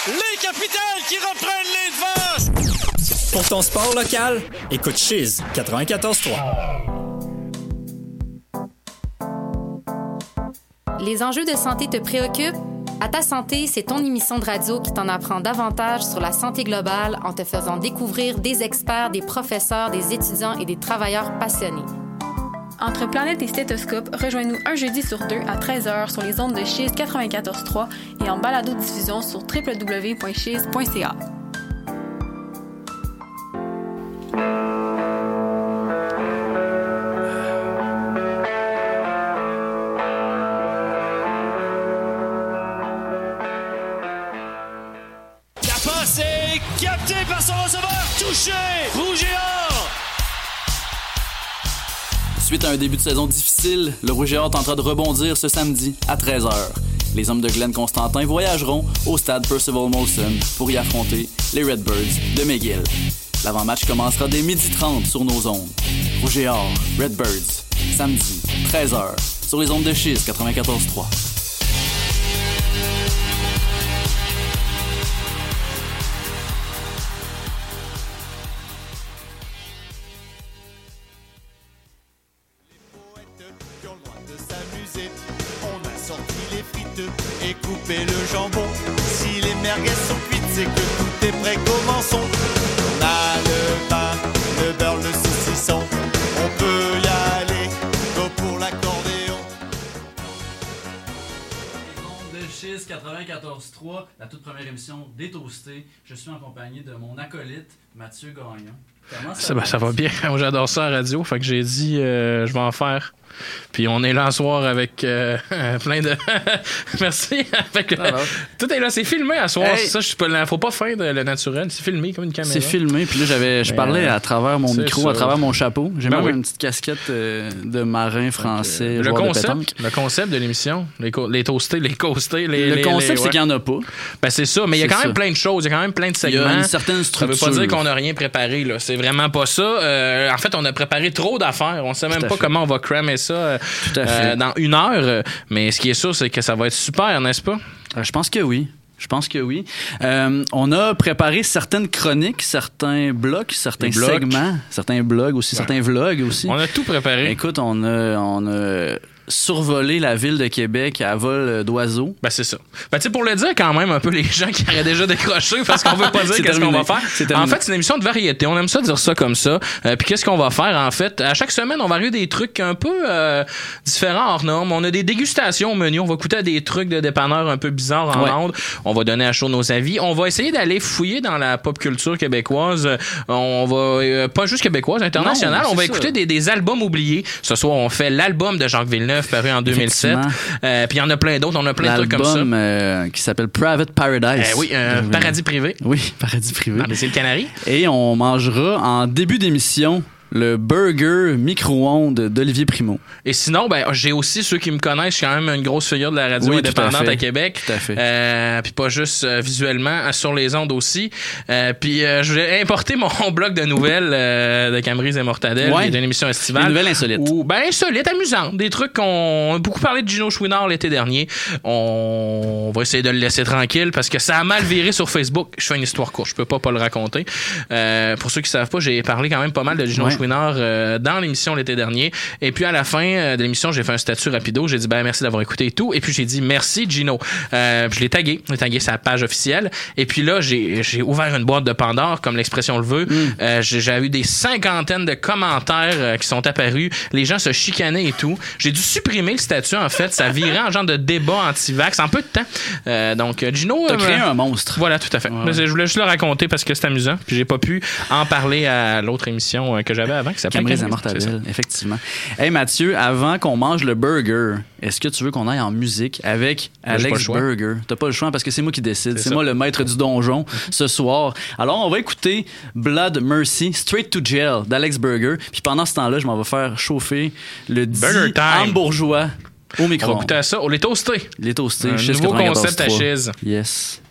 Les capitales qui reprennent les devants! Pour ton sport local, écoute Chiz 94.3. Les enjeux de santé te préoccupent? À ta santé, c'est ton émission de radio qui t'en apprend davantage sur la santé globale en te faisant découvrir des experts, des professeurs, des étudiants et des travailleurs passionnés. Entre Planète et Stéthoscope, rejoins-nous un jeudi sur deux à 13h sur les ondes de Chiz 94.3 et en balado-diffusion sur www.chiz.ca. Capté par son receveur, touché, rouge et or! Suite à un début de saison difficile, le Rouge et Or tentera de rebondir ce samedi à 13h. Les hommes de Glenn Constantin voyageront au stade Percival Molson pour y affronter les Redbirds de McGill. L'avant-match commencera dès 12h30 sur nos ondes. Rouge et Or, Redbirds, samedi, 13h, sur les ondes de Chiz 94.3. Et couper le jambon. Si les merguez sont cuites, c'est que tout est prêt, commençons. On a le pain, le beurre, le saucisson. On peut y aller, go pour l'accordéon. De Chiz 94.3, la toute première émission des Toastés. Je suis en compagnie de mon acolyte, Mathieu Gagnon. Comment ça va bien. Moi, j'adore ça à la radio, fait que j'ai dit je vais en faire. Puis on est là ce soir avec plein de... Merci. Tout est là, c'est filmé à soir. Hey. Ça, faut pas faire le naturel. C'est filmé comme une caméra. C'est filmé. Puis là, je parlais à travers mon micro, à travers mon chapeau. J'ai même une petite casquette de marin français. Le concept de l'émission, les toastés, les coastés. Le concept, c'est qu'il n'y en a pas. Ben, c'est ça. Mais il y a quand même plein de choses. Il y a quand même plein de segments. Il y a une certaine structure. Ça veut pas dire qu'on n'a rien préparé. Là. C'est vraiment pas ça. En fait, on a préparé trop d'affaires. On sait même pas comment on va cramer ça dans 1 heure, mais ce qui est sûr, c'est que ça va être super, n'est-ce pas? Je pense que oui. On a préparé certaines chroniques, certains blocs, certains segments, certains blogs aussi, certains vlogs aussi. On a tout préparé. Écoute, on a survoler la ville de Québec à vol d'oiseaux. Ben, c'est ça. Ben, tu sais, pour le dire quand même un peu les gens qui auraient déjà décroché parce qu'on veut pas dire qu'est-ce qu'on va faire. En fait, c'est une émission de variété. On aime ça dire ça comme ça. Puis qu'est-ce qu'on va faire, en fait? À chaque semaine, on va arriver des trucs un peu différents hors normes. On a des dégustations au menu. On va goûter à des trucs de dépanneurs un peu bizarres en ondes. On va donner à chaud nos avis. On va essayer d'aller fouiller dans la pop culture québécoise. On va, pas juste québécoise, internationale. On va écouter des albums oubliés. Ce soir, on fait l'album de Jacques Villeneuve paru en 2007. Puis il y en a plein d'autres. On a plein de trucs comme ça. L'album qui s'appelle Private Paradise. Oui, Paradis privé. Oui, Paradis privé. Dans les îles Canaries. Et on mangera en début d'émission le burger micro-ondes d'Olivier Primo. Et sinon, ben, j'ai aussi ceux qui me connaissent, je suis quand même une grosse figure de la radio indépendante à Québec. Tout à fait. Puis pas juste visuellement, sur les ondes aussi. Puis je vais importer mon blog de nouvelles de Camerise et Mortadelle, qui est une émission estivale. Des nouvelles insolites. Insolites, amusantes. Des trucs qu'on a beaucoup parlé de Gino Chouinard l'été dernier. On va essayer de le laisser tranquille parce que ça a mal viré sur Facebook. Je fais une histoire courte, je peux pas le raconter. Pour ceux qui savent pas, j'ai parlé quand même pas mal de Gino Chouinard dans l'émission l'été dernier. Et puis à la fin de l'émission, j'ai fait un statut rapido. J'ai dit merci d'avoir écouté et tout. Et puis j'ai dit merci Gino. Je l'ai tagué. J'ai tagué sa page officielle. Et puis là, j'ai ouvert une boîte de Pandore, comme l'expression le veut. J'ai eu des cinquantaines de commentaires qui sont apparus. Les gens se chicanaient et tout. J'ai dû supprimer le statut, en fait. Ça virait en genre de débat anti-vax en peu de temps. Donc Gino... T'as créé un monstre. Voilà, tout à fait. Ouais. Je voulais juste le raconter parce que c'est amusant. Puis j'ai pas pu en parler à l'autre émission que j'avais avant qui s'appelait Camerise et Mortadelle, effectivement. Hey Mathieu, avant qu'on mange le burger, est-ce que tu veux qu'on aille en musique avec Alex Burger? T'as pas le choix parce que c'est moi qui décide. C'est moi le maître du donjon ce soir. Alors on va écouter Blood Mercy, Straight to Jail d'Alex Burger. Puis pendant ce temps-là, je m'en vais faire chauffer le dit hambourgeois au micro. On va écouter à ça. Les toastés. Les toastés. Un nouveau concept à Chiz. Yes.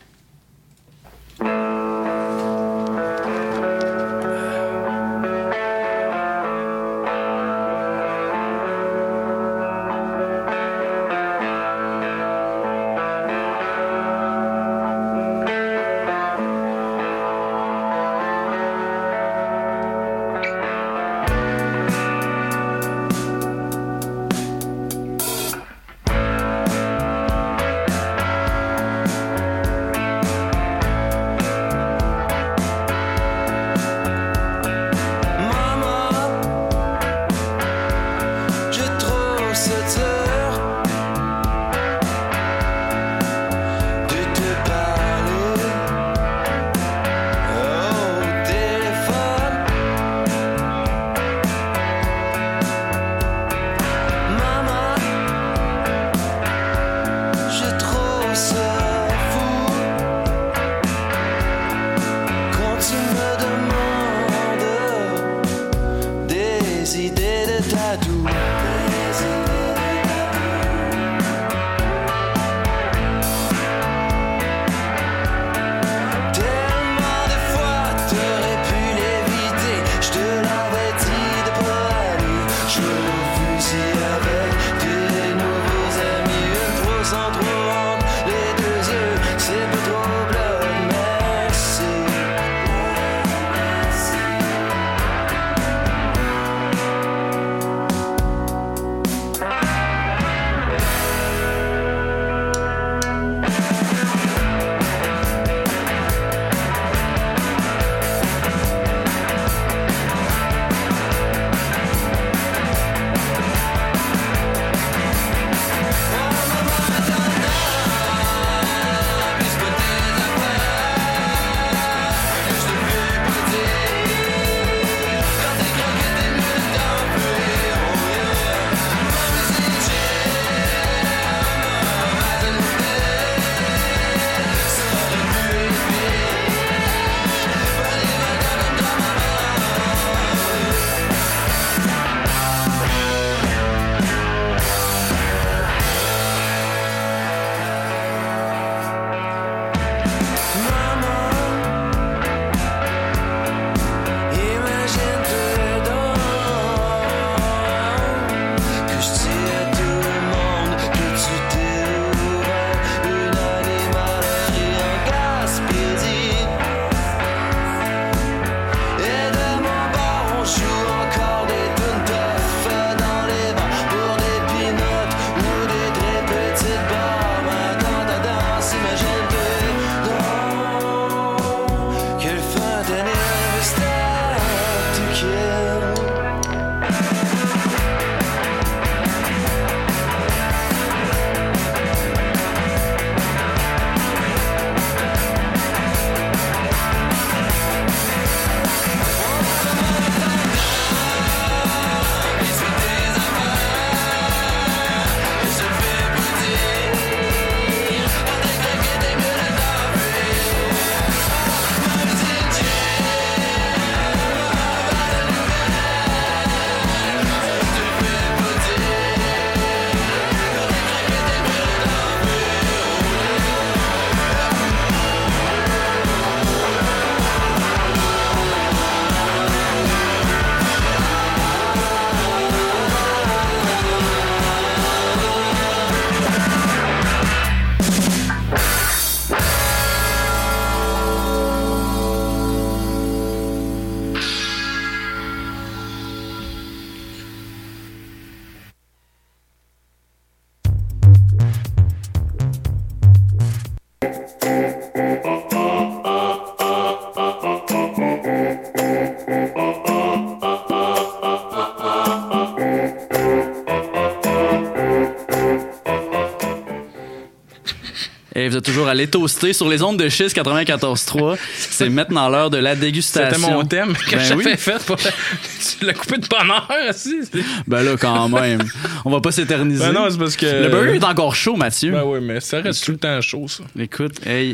Hey, vous êtes toujours allé toaster sur les ondes de Chiz 94.3. C'est maintenant l'heure de la dégustation. C'était mon thème que j'avais fait. Tu l'as coupé de bonne heure aussi. Ben là, quand même. On va pas s'éterniser. Ben non, c'est parce que... Le burger est encore chaud, Mathieu. Ben oui, mais ça reste tout le temps chaud, ça. Écoute,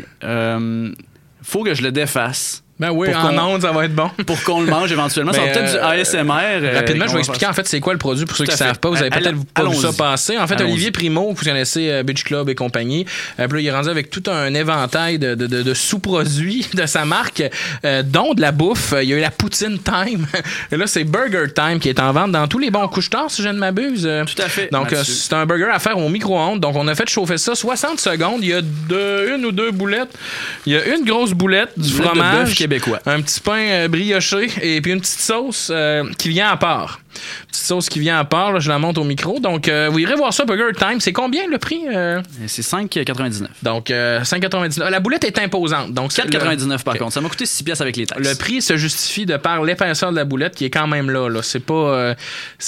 faut que je le défasse. Ben oui, en ondes, ça va être bon. Pour qu'on le mange éventuellement. Ça va peut-être du ASMR. Rapidement, je vais expliquer en fait c'est quoi le produit pour ceux qui ne savent pas. Vous avez peut-être pas vu ça passer. En fait, Olivier Primo, vous connaissez Beach Club et compagnie. Puis là, il est rendu avec tout un éventail de sous-produits de sa marque, dont de la bouffe. Il y a eu la Poutine Time. Et là, c'est Burger Time qui est en vente dans tous les bons couche-tard, si je ne m'abuse. Tout à fait. Donc, c'est un burger à faire au micro-ondes. Donc, on a fait chauffer ça 60 secondes. Il y a une ou deux boulettes. Il y a une grosse boulette, du fromage. Québécois. Un petit pain brioché et puis une petite sauce qui vient à part. Petite sauce qui vient à part, là, je la monte au micro. Donc, vous irez voir ça, Burger Time. C'est combien le prix? C'est 5,99. Donc, 5,99. La boulette est imposante. Donc 4,99 par contre. Ça m'a coûté 6 piastres avec les taxes. Le prix se justifie de par l'épaisseur de la boulette qui est quand même là. C'est pas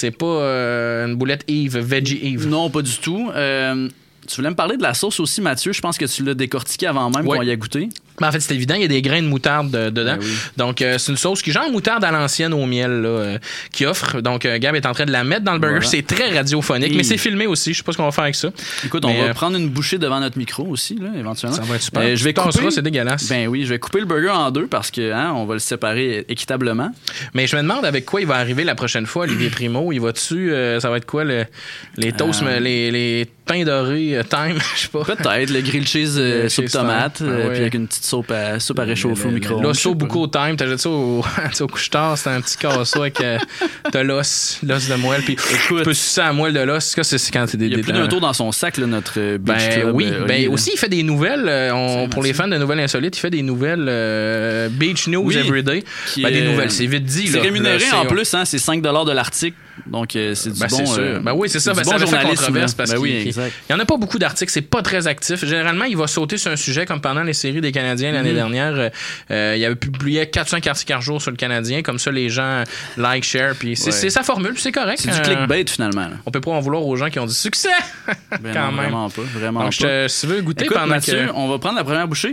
une boulette Eve, Veggie Eve. Non, pas du tout. Tu voulais me parler de la sauce aussi, Mathieu. Je pense que tu l'as décortiqué avant même qu'on y a goûté. Ben en fait, c'est évident, il y a des grains de moutarde dedans. Ben oui. Donc, c'est une sauce qui est genre moutarde à l'ancienne au miel là, qui offre. Donc, Gab est en train de la mettre dans le burger. Voilà. C'est très radiophonique, mais c'est filmé aussi. Je sais pas ce qu'on va faire avec ça. Écoute, on va prendre une bouchée devant notre micro aussi, là, éventuellement. Ça va être super. Je vais couper... c'est dégueulasse. Ben oui, je vais couper le burger en deux parce que on va le séparer équitablement. Mais je me demande avec quoi il va arriver la prochaine fois, Olivier Primo. Il va-tu... ça va être quoi, les toasts, les pains dorés time? Je sais pas. Peut-être, le grilled cheese soupe tomate, puis avec une petite soupe à réchauffer au micro-ondes. L'osso beaucoup time, t'as jeté ça au couche-tard, c'était un petit casseau avec t'as l'os de moelle, puis tu peux sucer la moelle de l'os. C'est quand t'es il y a plus d'un tour dans son sac, là, notre Beach Club. Oui, aussi, il fait des nouvelles, pour les fans de Nouvelles Insolites, il fait des nouvelles Beach News Everyday. Des nouvelles, c'est vite dit. C'est rémunéré en plus, c'est 5$ de l'article. Donc, c'est du bon... oui, c'est ça. Ça fait controverse parce qu'il y en a pas beaucoup d'articles. C'est pas très actif. Généralement, il va sauter sur un sujet comme pendant les séries des Canadiens l'année dernière. Il avait publié 4-5 articles par jour sur le Canadien. Comme ça, les gens like, share. Puis c'est sa formule. C'est correct. C'est du clickbait, finalement. Là. On peut pas en vouloir aux gens qui ont du succès. Ben quand non, même. Vraiment Donc, pas. Si tu veux goûter Écoute, pendant Mathieu, on va prendre la première bouchée.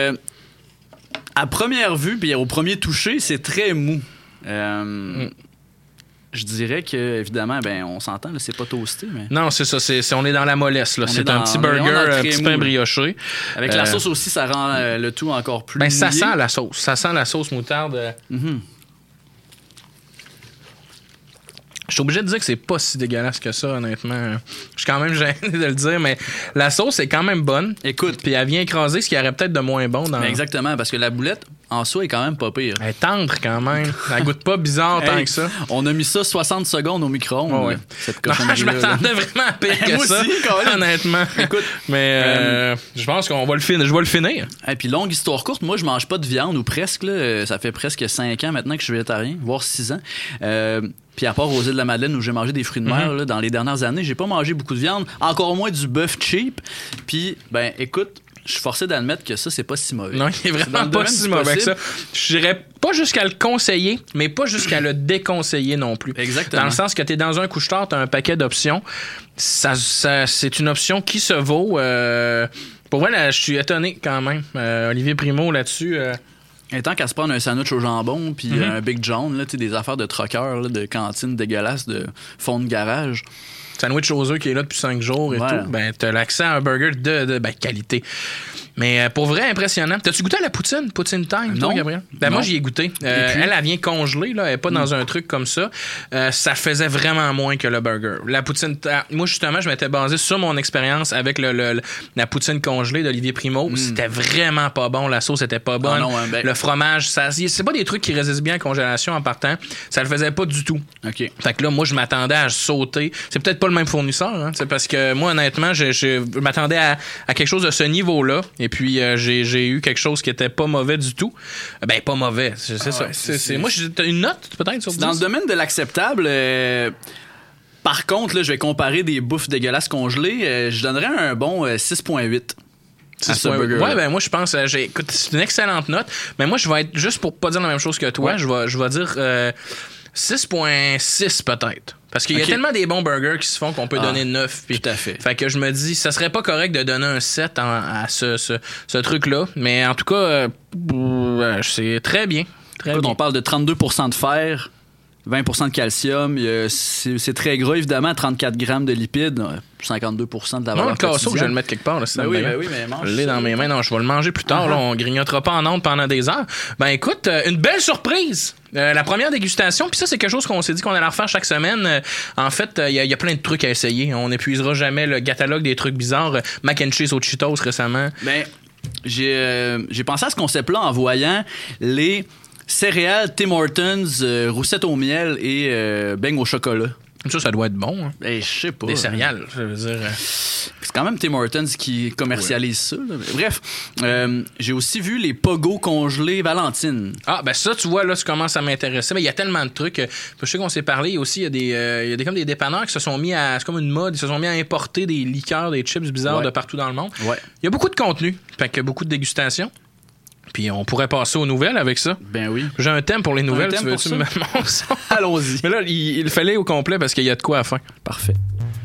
À première vue, puis au premier toucher, c'est très mou. Je dirais que, évidemment, on s'entend, là, c'est pas toasté. Mais... Non, c'est ça. On est dans la mollesse. Là. C'est un petit burger, un petit pain brioché. Avec la sauce aussi, ça rend le tout encore plus mouillé. Ça sent la sauce. Ça sent la sauce moutarde. Je suis obligé de dire que c'est pas si dégueulasse que ça, honnêtement. Je suis quand même gêné de le dire, mais la sauce est quand même bonne. Écoute, puis elle vient écraser ce qui aurait peut-être de moins bon dans... Exactement, parce que la boulette, en soi, est quand même pas pire. Elle est tendre quand même. Elle goûte pas bizarre tant que ça. On a mis ça 60 secondes au micro-ondes. Je m'attendais vraiment à pire que ça, honnêtement. Écoute, mais je pense qu'on va le finir. Je vais le finir. Et puis longue histoire courte, moi je mange pas de viande ou presque. Là. Ça fait presque 5 ans maintenant que je suis végétarien, voire 6 ans. Puis à part aux îles de la Madeleine où j'ai mangé des fruits de mer là, dans les dernières années, j'ai pas mangé beaucoup de viande, encore moins du bœuf cheap. Puis écoute, je suis forcé d'admettre que ça, c'est pas si mauvais. Non, il est vraiment pas si mauvais que ça. Je dirais pas jusqu'à le conseiller, mais pas jusqu'à le déconseiller non plus. Exactement. Dans le sens que t'es dans un couche-tard, t'as un paquet d'options. Ça, c'est une option qui se vaut. Pour vrai, là, je suis étonné quand même. Olivier Primo, là-dessus... Et tant qu'à se prendre un sandwich au jambon puis un Big John, là, des affaires de troqueurs, là, de cantine dégueulasses, de fond de garage... Sandwich aux œufs qui est là depuis 5 jours et tout, t'as l'accès à un burger de qualité. Mais pour vrai, impressionnant. T'as-tu goûté à la poutine? Poutine Time, toi, Gabriel? Moi, j'y ai goûté. Elle vient congelée, là. Elle est pas dans un truc comme ça. Ça faisait vraiment moins que le burger. La poutine... Moi, justement, je m'étais basé sur mon expérience avec la poutine congelée d'Olivier Primo. C'était vraiment pas bon. La sauce était pas bonne. Le fromage, c'est pas des trucs qui résistent bien à la congélation en partant. Ça le faisait pas du tout. OK. Fait que là, moi, je m'attendais à sauter. C'est peut-être pas le même fournisseur, hein. C'est parce que moi, honnêtement, je m'attendais à quelque chose de ce niveau-là. Et puis, j'ai eu quelque chose qui était pas mauvais du tout. Pas mauvais, c'est ça. Moi, j'ai une note, peut-être, sur 10. Dans le domaine de l'acceptable, par contre, là, je vais comparer des bouffes dégueulasses congelées. Je donnerais un bon 6.8. Moi je pense écoute, c'est une excellente note, mais moi je vais être juste pour pas dire la même chose que toi, je vais dire 6.6 peut-être. Parce qu'il y a tellement des bons burgers qui se font qu'on peut donner 9. Tout à fait. Fait que je me dis, ça serait pas correct de donner un 7 à ce truc-là. Mais en tout cas, c'est très bien. Très bien. On parle de 32% de fer, 20% de calcium. C'est très gras, évidemment. 34 grammes de lipides, 52% de la valeur le casseau, quotidienne. je vais le mettre quelque part. Là, oui, mais mange. Je l'ai dans mes mains. Non, je vais le manger plus tard. Là, on grignotera pas en ondes pendant des heures. Ben écoute, une belle surprise. La première dégustation, puis ça, c'est quelque chose qu'on s'est dit qu'on allait refaire chaque semaine. En fait, il y a plein de trucs à essayer. On n'épuisera jamais le catalogue des trucs bizarres. Mac and cheese aux Cheetos récemment. Ben, j'ai pensé à ce concept-là en voyant les céréales Tim Hortons, roussette au miel et beignes au chocolat. Ça doit être bon. Hein. Ben, je sais pas. Des céréales, je veux dire. C'est quand même Tim Hortons qui commercialise ça. Là. Bref, j'ai aussi vu les Pogo congelés Valentine. Ah, ben ça, tu vois, là, tu commences à m'intéresser. Mais il y a tellement de trucs. Je sais qu'on s'est parlé aussi. Il y a comme des dépanneurs qui se sont mis à. C'est comme une mode. Ils se sont mis à importer des liqueurs, des chips bizarres de partout dans le monde. Ouais. Il y a beaucoup de contenu. Fait que beaucoup de dégustations. Puis on pourrait passer aux nouvelles avec ça. Ben oui. J'ai un thème pour les nouvelles. Tu veux-tu me mettre mon son? Allons-y. Mais là, il fallait au complet parce qu'il y a de quoi à la fin. Parfait.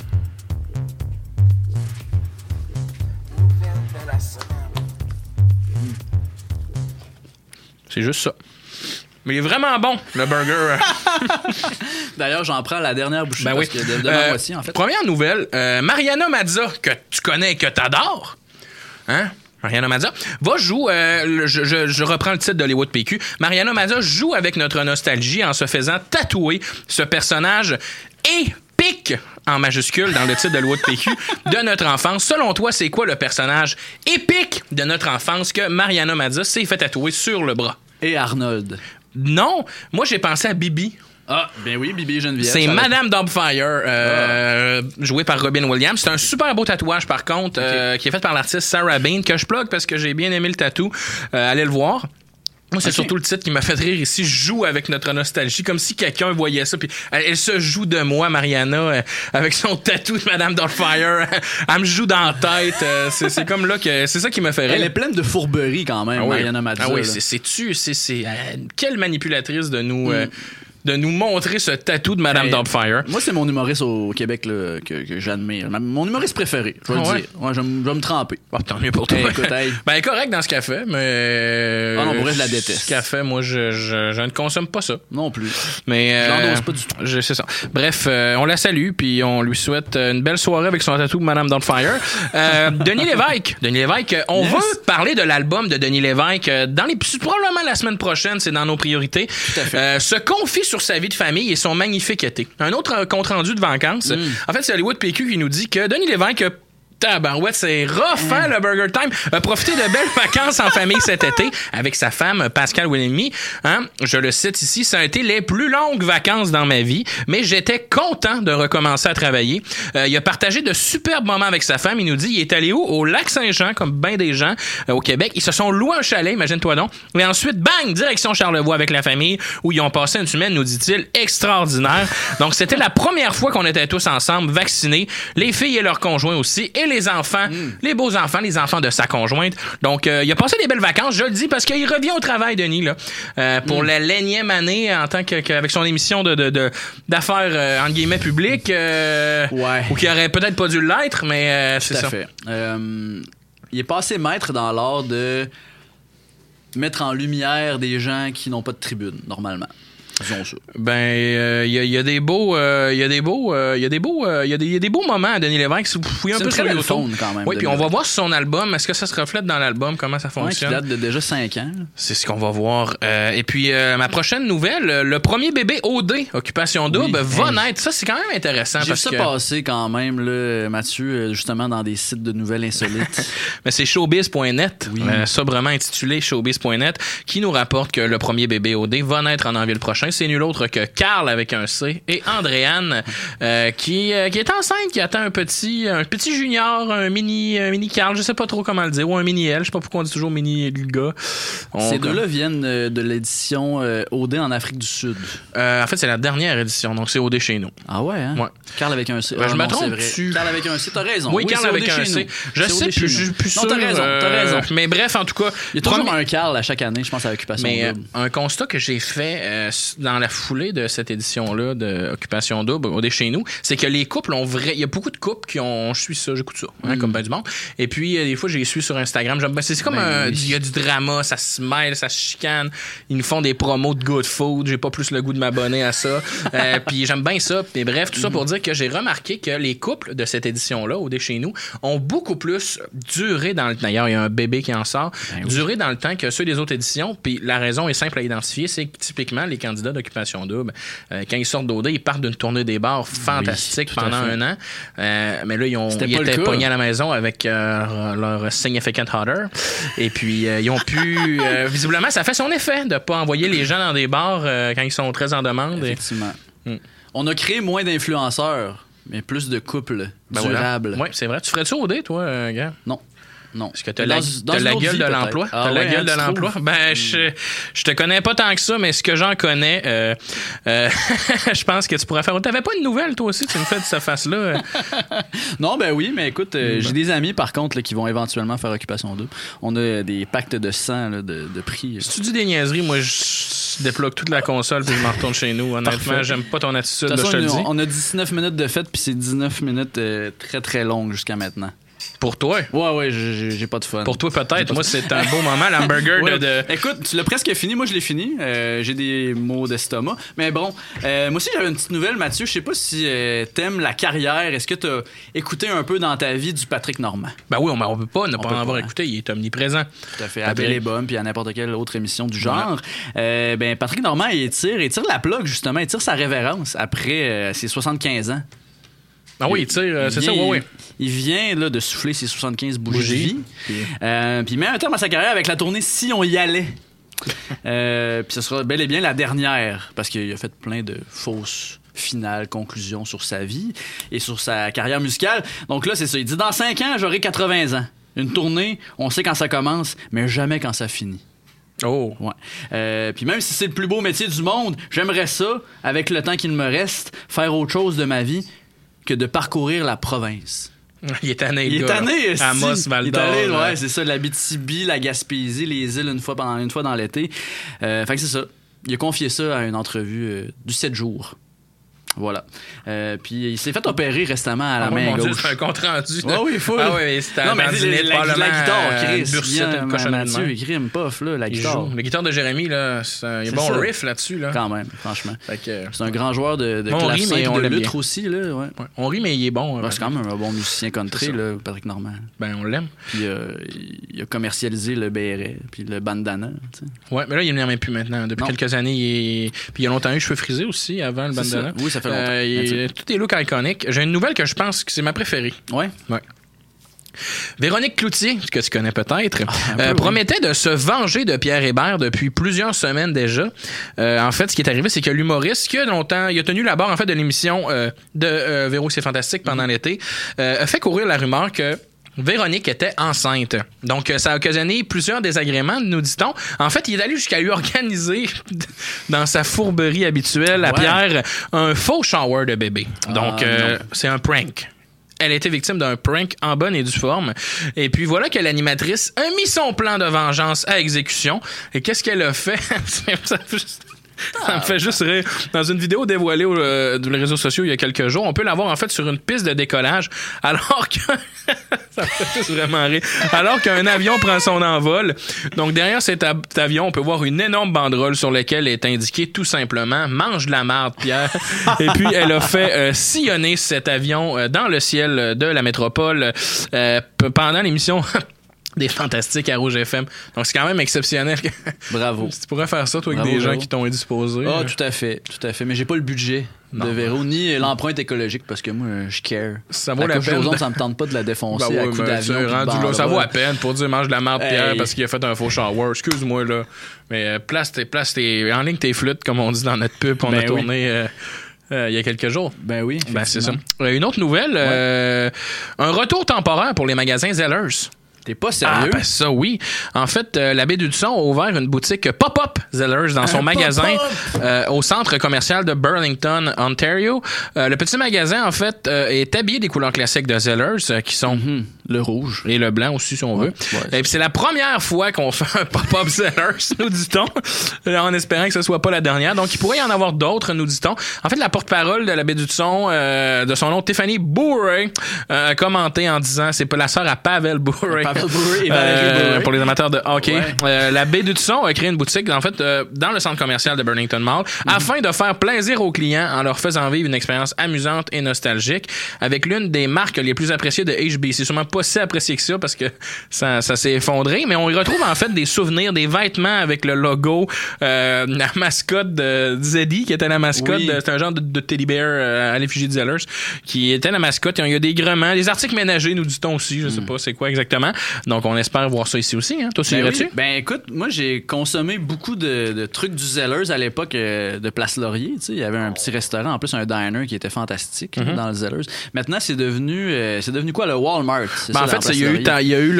C'est juste ça. Mais il est vraiment bon, le burger. D'ailleurs, j'en prends la dernière bouchée ben parce oui. que devant moi aussi, en fait. Première nouvelle, Mariana Mazza, que tu connais et que t'adores. Hein? Mariana Mazza va jouer, je reprends le titre d'Hollywood PQ. Mariana Mazza joue avec notre nostalgie en se faisant tatouer ce personnage épique en majuscule dans le titre d'Hollywood PQ de notre enfance. Selon toi, c'est quoi le personnage épique de notre enfance que Mariana Mazza s'est fait tatouer sur le bras? Et Arnold. Non, moi j'ai pensé à Bibi. Ah, ben oui, Bibi Geneviève. C'est Madame Doubtfire, jouée par Robin Williams. C'est un super beau tatouage, par contre, qui est fait par l'artiste Sarah Bain, que je plug parce que j'ai bien aimé le tatou. Allez le voir. Moi, c'est surtout le titre qui m'a fait rire ici. Je joue avec notre nostalgie, comme si quelqu'un voyait ça. Puis elle se joue de moi, Mariana, avec son tatou de Madame Doubtfire. Elle me joue dans la tête. C'est comme là que c'est ça qui m'a fait rire. Elle est pleine de fourberie quand même, Mariana Mazza. Ah oui, quelle manipulatrice de nous. De nous montrer ce tatou de Madame Doubtfire. Moi, c'est mon humoriste au Québec là, que j'admire. Mon humoriste préféré, je vais le dire. Ouais, je vais me tremper. Oh, tant mieux pour toi. Écoute, ben, correct dans ce qu'elle fait, mais. Ah non, pour vrai, je la déteste. Ce qu'elle fait, moi, je ne consomme pas ça. Non plus. Mais. Je l'endose pas du tout. C'est ça. Bref, on la salue, puis on lui souhaite une belle soirée avec son tatou de Madame Doubtfire. Denis Lévesque, on veut parler de l'album de Denis Lévesque probablement la semaine prochaine, c'est dans nos priorités. Tout à fait. Se confie sur sa vie de famille et son magnifique été. Un autre compte-rendu de vacances. En fait, c'est Hollywood PQ qui nous dit que Denis Lévesque tabarouette, c'est rough, hein, le Burger Time. Profiter de belles vacances en famille cet été avec sa femme, Pascal Wilhelmy. Hein, je le cite ici, ça a été les plus longues vacances dans ma vie, mais j'étais content de recommencer à travailler. Il a partagé de superbes moments avec sa femme. Il nous dit, il est allé où? Au Lac-Saint-Jean, comme bien des gens au Québec. Ils se sont loués un chalet, imagine-toi donc. Et ensuite, bang, direction Charlevoix avec la famille, où ils ont passé une semaine, nous dit-il, extraordinaire. Donc, c'était la première fois qu'on était tous ensemble, vaccinés, les filles et leurs conjoints aussi, et les enfants, les beaux enfants, les enfants de sa conjointe. Donc, il a passé des belles vacances, je le dis, parce qu'il revient au travail, Denis, là, pour la l'énième année en tant qu'avec son émission d'affaires, entre guillemets, publiques, ou qui aurait peut-être pas dû l'être, mais c'est ça. Tout à fait. Il est passé maître dans l'art de mettre en lumière des gens qui n'ont pas de tribune, normalement. Disons ça. Ben, il y a des beaux moments à Denis Lévesque. Si vous fouillez un peu sur YouTube, quand même. Oui, puis on va voir sur son album. Est-ce que ça se reflète dans l'album? Comment ça fonctionne? Qui date de déjà 5 ans. C'est ce qu'on va voir. Et puis, ma prochaine nouvelle, le premier bébé OD, Occupation Double, va naître. Ça, c'est quand même intéressant. J'ai vu ça passer quand même, là, Mathieu, justement, dans des sites de nouvelles insolites. Mais c'est showbiz.net, sobrement intitulé showbiz.net, qui nous rapporte que le premier bébé OD va naître en avril prochain. C'est nul autre que Carl avec un C et Andréane qui est enceinte, qui attend un petit junior, un mini Carl, je sais pas trop comment le dire, ou un mini L, je sais pas pourquoi on dit toujours mini gars. Ces deux-là viennent de l'édition OD en Afrique du Sud. En fait, c'est la dernière édition, donc c'est OD chez nous. Ah ouais, hein? Ouais. Carl avec un C. Je me trompe dessus. Carl avec un C, t'as raison. Oui, Carl avec un C. Je sais plus, je suis plus sûr. Non, t'as raison. Mais bref, en tout cas. Il y a toujours un Carl à chaque année, je pense, à Occupation Double. Mais un constat que j'ai fait dans la foulée de cette édition-là de Occupation Double, au dé chez nous, c'est que les couples ont il y a beaucoup de couples qui ont, je suis ça, j'écoute ça, comme ben du monde. Et puis, des fois, je les suis sur Instagram. C'est comme il y a du drama, ça se mêle, ça se chicane. Ils nous font des promos de good food. J'ai pas plus le goût de m'abonner à ça. Puis j'aime bien ça. Et bref, tout ça pour dire que j'ai remarqué que les couples de cette édition-là, au dé chez nous, ont beaucoup plus duré dans le temps. D'ailleurs, il y a un bébé qui en sort. Duré dans le temps que ceux des autres éditions. Puis la raison est simple à identifier, c'est que typiquement, les candidats d'Occupation Double, quand ils sortent d'OD, ils partent d'une tournée des bars fantastique pendant un an. Mais là, ils étaient pognés à la maison avec leur Significant Other. Et puis, ils ont pu... visiblement, ça fait son effet de pas envoyer les gens dans des bars quand ils sont très en demande. Effectivement. On a créé moins d'influenceurs, mais plus de couples durables. Oui, c'est vrai. Tu ferais-tu OD, toi, gars? Non. Non. Parce que t'as la gueule de l'emploi. T'as la gueule de l'emploi. Ben, je te connais pas tant que ça, mais ce que j'en connais, je pense que tu pourrais faire. T'avais pas une nouvelle, toi aussi, tu me fais de cette face-là? Non, ben oui, mais écoute, j'ai des amis, par contre, là, qui vont éventuellement faire Occupation Double. On a des pactes de sang, là, de prix. Si tu dis des niaiseries, moi, je débloque toute la console puis je m'en retourne chez nous. Honnêtement, j'aime pas ton attitude, je te le dis. On a 19 minutes de fête, puis c'est 19 minutes très, très longues jusqu'à maintenant. Pour toi? Ouais, j'ai pas de fun. Pour toi, peut-être. Moi, c'est un beau moment, l'hamburger de... Écoute, tu l'as presque fini. Moi, je l'ai fini. J'ai des maux d'estomac. Mais bon, moi aussi, j'avais une petite nouvelle, Mathieu. Je sais pas si t'aimes la carrière. Est-ce que t'as écouté un peu dans ta vie du Patrick Normand? Ben oui, on peut pas ne pas en avoir écouté. Il est omniprésent. Tout à fait. À Belle et Bonne, puis à n'importe quelle autre émission du genre. Ben, Patrick Normand, il tire la plug, justement. Il tire sa révérence après ses 75 ans. Ah oui, il tire, c'est ça, oui. Il vient là, de souffler ses 75 bougies de vie. Puis il met un terme à sa carrière avec la tournée Si on y allait. Puis ce sera bel et bien la dernière, parce qu'il a fait plein de fausses finales, conclusions sur sa vie et sur sa carrière musicale. Donc là, c'est ça. Il dit, dans 5 ans, j'aurai 80 ans. Une tournée, on sait quand ça commence, mais jamais quand ça finit. Oh. Ouais. Puis même si c'est le plus beau métier du monde, j'aimerais ça, avec le temps qu'il me reste, faire autre chose de ma vie que de parcourir la province. Il est tanné, il est tanné, Amos, Val-d'Or. Ouais, c'est ça, l'Abitibi, la Gaspésie, les îles une fois dans l'été. Fait que c'est ça. Il a confié ça à une entrevue du 7 jours. Voilà. Puis il s'est fait opérer récemment à la main gauche. Dieu, c'est un compte rendu. Oui, il faut. Ah oui, c'était un la guitare, Chris. Mathieu, il crime, pof, là, la guitare. La guitare de Jérémy, là, il y a bon riff là-dessus. Là. Quand même, franchement. C'est un grand joueur de classe 5 de lutte aussi. Là, ouais. On rit, mais il est bon. C'est quand même un bon musicien country, là, Patrick Normand. Ben, on l'aime. Puis il a commercialisé le béret, puis le bandana. Oui, mais là, il ne l'aime plus maintenant. Depuis quelques années, puis il a longtemps eu cheveux frisés aussi avant le bandana. Oui, ça fait longtemps. Tout est look iconique. J'ai une nouvelle que je pense que c'est ma préférée. Ouais. Véronique Cloutier, que tu connais peut-être, promettait de se venger de Pierre Hébert depuis plusieurs semaines déjà. En fait, ce qui est arrivé, c'est que l'humoriste, qui a longtemps, il a tenu la barre en fait de l'émission de Véro, c'est fantastique pendant l'été, a fait courir la rumeur que Véronique était enceinte. Donc, ça a occasionné plusieurs désagréments, nous dit-on. En fait, il est allé jusqu'à lui organiser, dans sa fourberie habituelle, à Pierre, un faux shower de bébé. Donc, c'est un prank. Elle a été victime d'un prank en bonne et due forme. Et puis voilà que l'animatrice a mis son plan de vengeance à exécution. Et qu'est-ce qu'elle a fait? Ça me fait juste rire. Dans une vidéo dévoilée sur les réseaux sociaux il y a quelques jours, on peut la voir en fait sur une piste de décollage, alors que ça me fait juste vraiment rire. Alors qu'un avion prend son envol. Donc derrière cet avion, on peut voir une énorme banderole sur laquelle est indiqué tout simplement « Mange de la marde, Pierre ». Et puis elle a fait sillonner cet avion dans le ciel de la métropole pendant l'émission des Fantastiques à Rouge FM. Donc, c'est quand même exceptionnel. Bravo. Tu pourrais faire ça, toi, avec des gens qui t'ont indisposé. Ah, tout à fait. Mais j'ai pas le budget de Véro, ni l'empreinte écologique, parce que moi, je care. Ça vaut la peine. Ça me tente pas de la défoncer à coups d'avion. Là, ça vaut la peine pour dire mange de la marde, Pierre, parce qu'il a fait un faux shower. Excuse-moi, là. Mais place tes en ligne tes flûtes, comme on dit dans notre pub qu'on a tourné. Il y a quelques jours. Ben oui. Ben, c'est ça. Une autre nouvelle. Un retour temporaire pour les magasins Zellers. T'es pas sérieux? Ah, ben ça, oui. En fait, l'abbé Dudson a ouvert une boutique pop-up Zellers dans son magasin au centre commercial de Burlington, Ontario. Le petit magasin, en fait, est habillé des couleurs classiques de Zellers qui sont Le rouge. Et le blanc aussi, si on veut. Ouais, et puis c'est la première fois qu'on fait un pop-up Zellers, nous dit-on, en espérant que ce soit pas la dernière. Donc, il pourrait y en avoir d'autres, nous dit-on. En fait, la porte-parole de la baie du Son, de son nom, Tiffany Bourré, a commenté en disant, c'est pas la sœur à Pavel Bourré. Pavel Bourré et Valérie Bourré. Pour les amateurs de hockey. Ouais. La baie du Son a créé une boutique, en fait, dans le centre commercial de Burlington Mall, afin de faire plaisir aux clients en leur faisant vivre une expérience amusante et nostalgique avec l'une des marques les plus appréciées de HB. C'est sûrement pas si apprécié que ça parce que ça s'est effondré, mais on y retrouve en fait des souvenirs, des vêtements avec le logo, la mascotte de Zeddy qui était la mascotte, c'était un genre de teddy bear à l'effigie de Zellers qui était la mascotte. Il y a des grements, des articles ménagers, nous dit-on aussi, je sais pas c'est quoi exactement. Donc on espère voir ça ici aussi. Hein. Toi, tu irais-tu? Oui. Ben écoute, moi j'ai consommé beaucoup de trucs du Zellers à l'époque de Place Laurier. Tu sais, il y avait un petit restaurant, en plus un diner qui était fantastique dans le Zellers. Maintenant c'est devenu quoi, le Walmart? Ben, en fait, il y a eu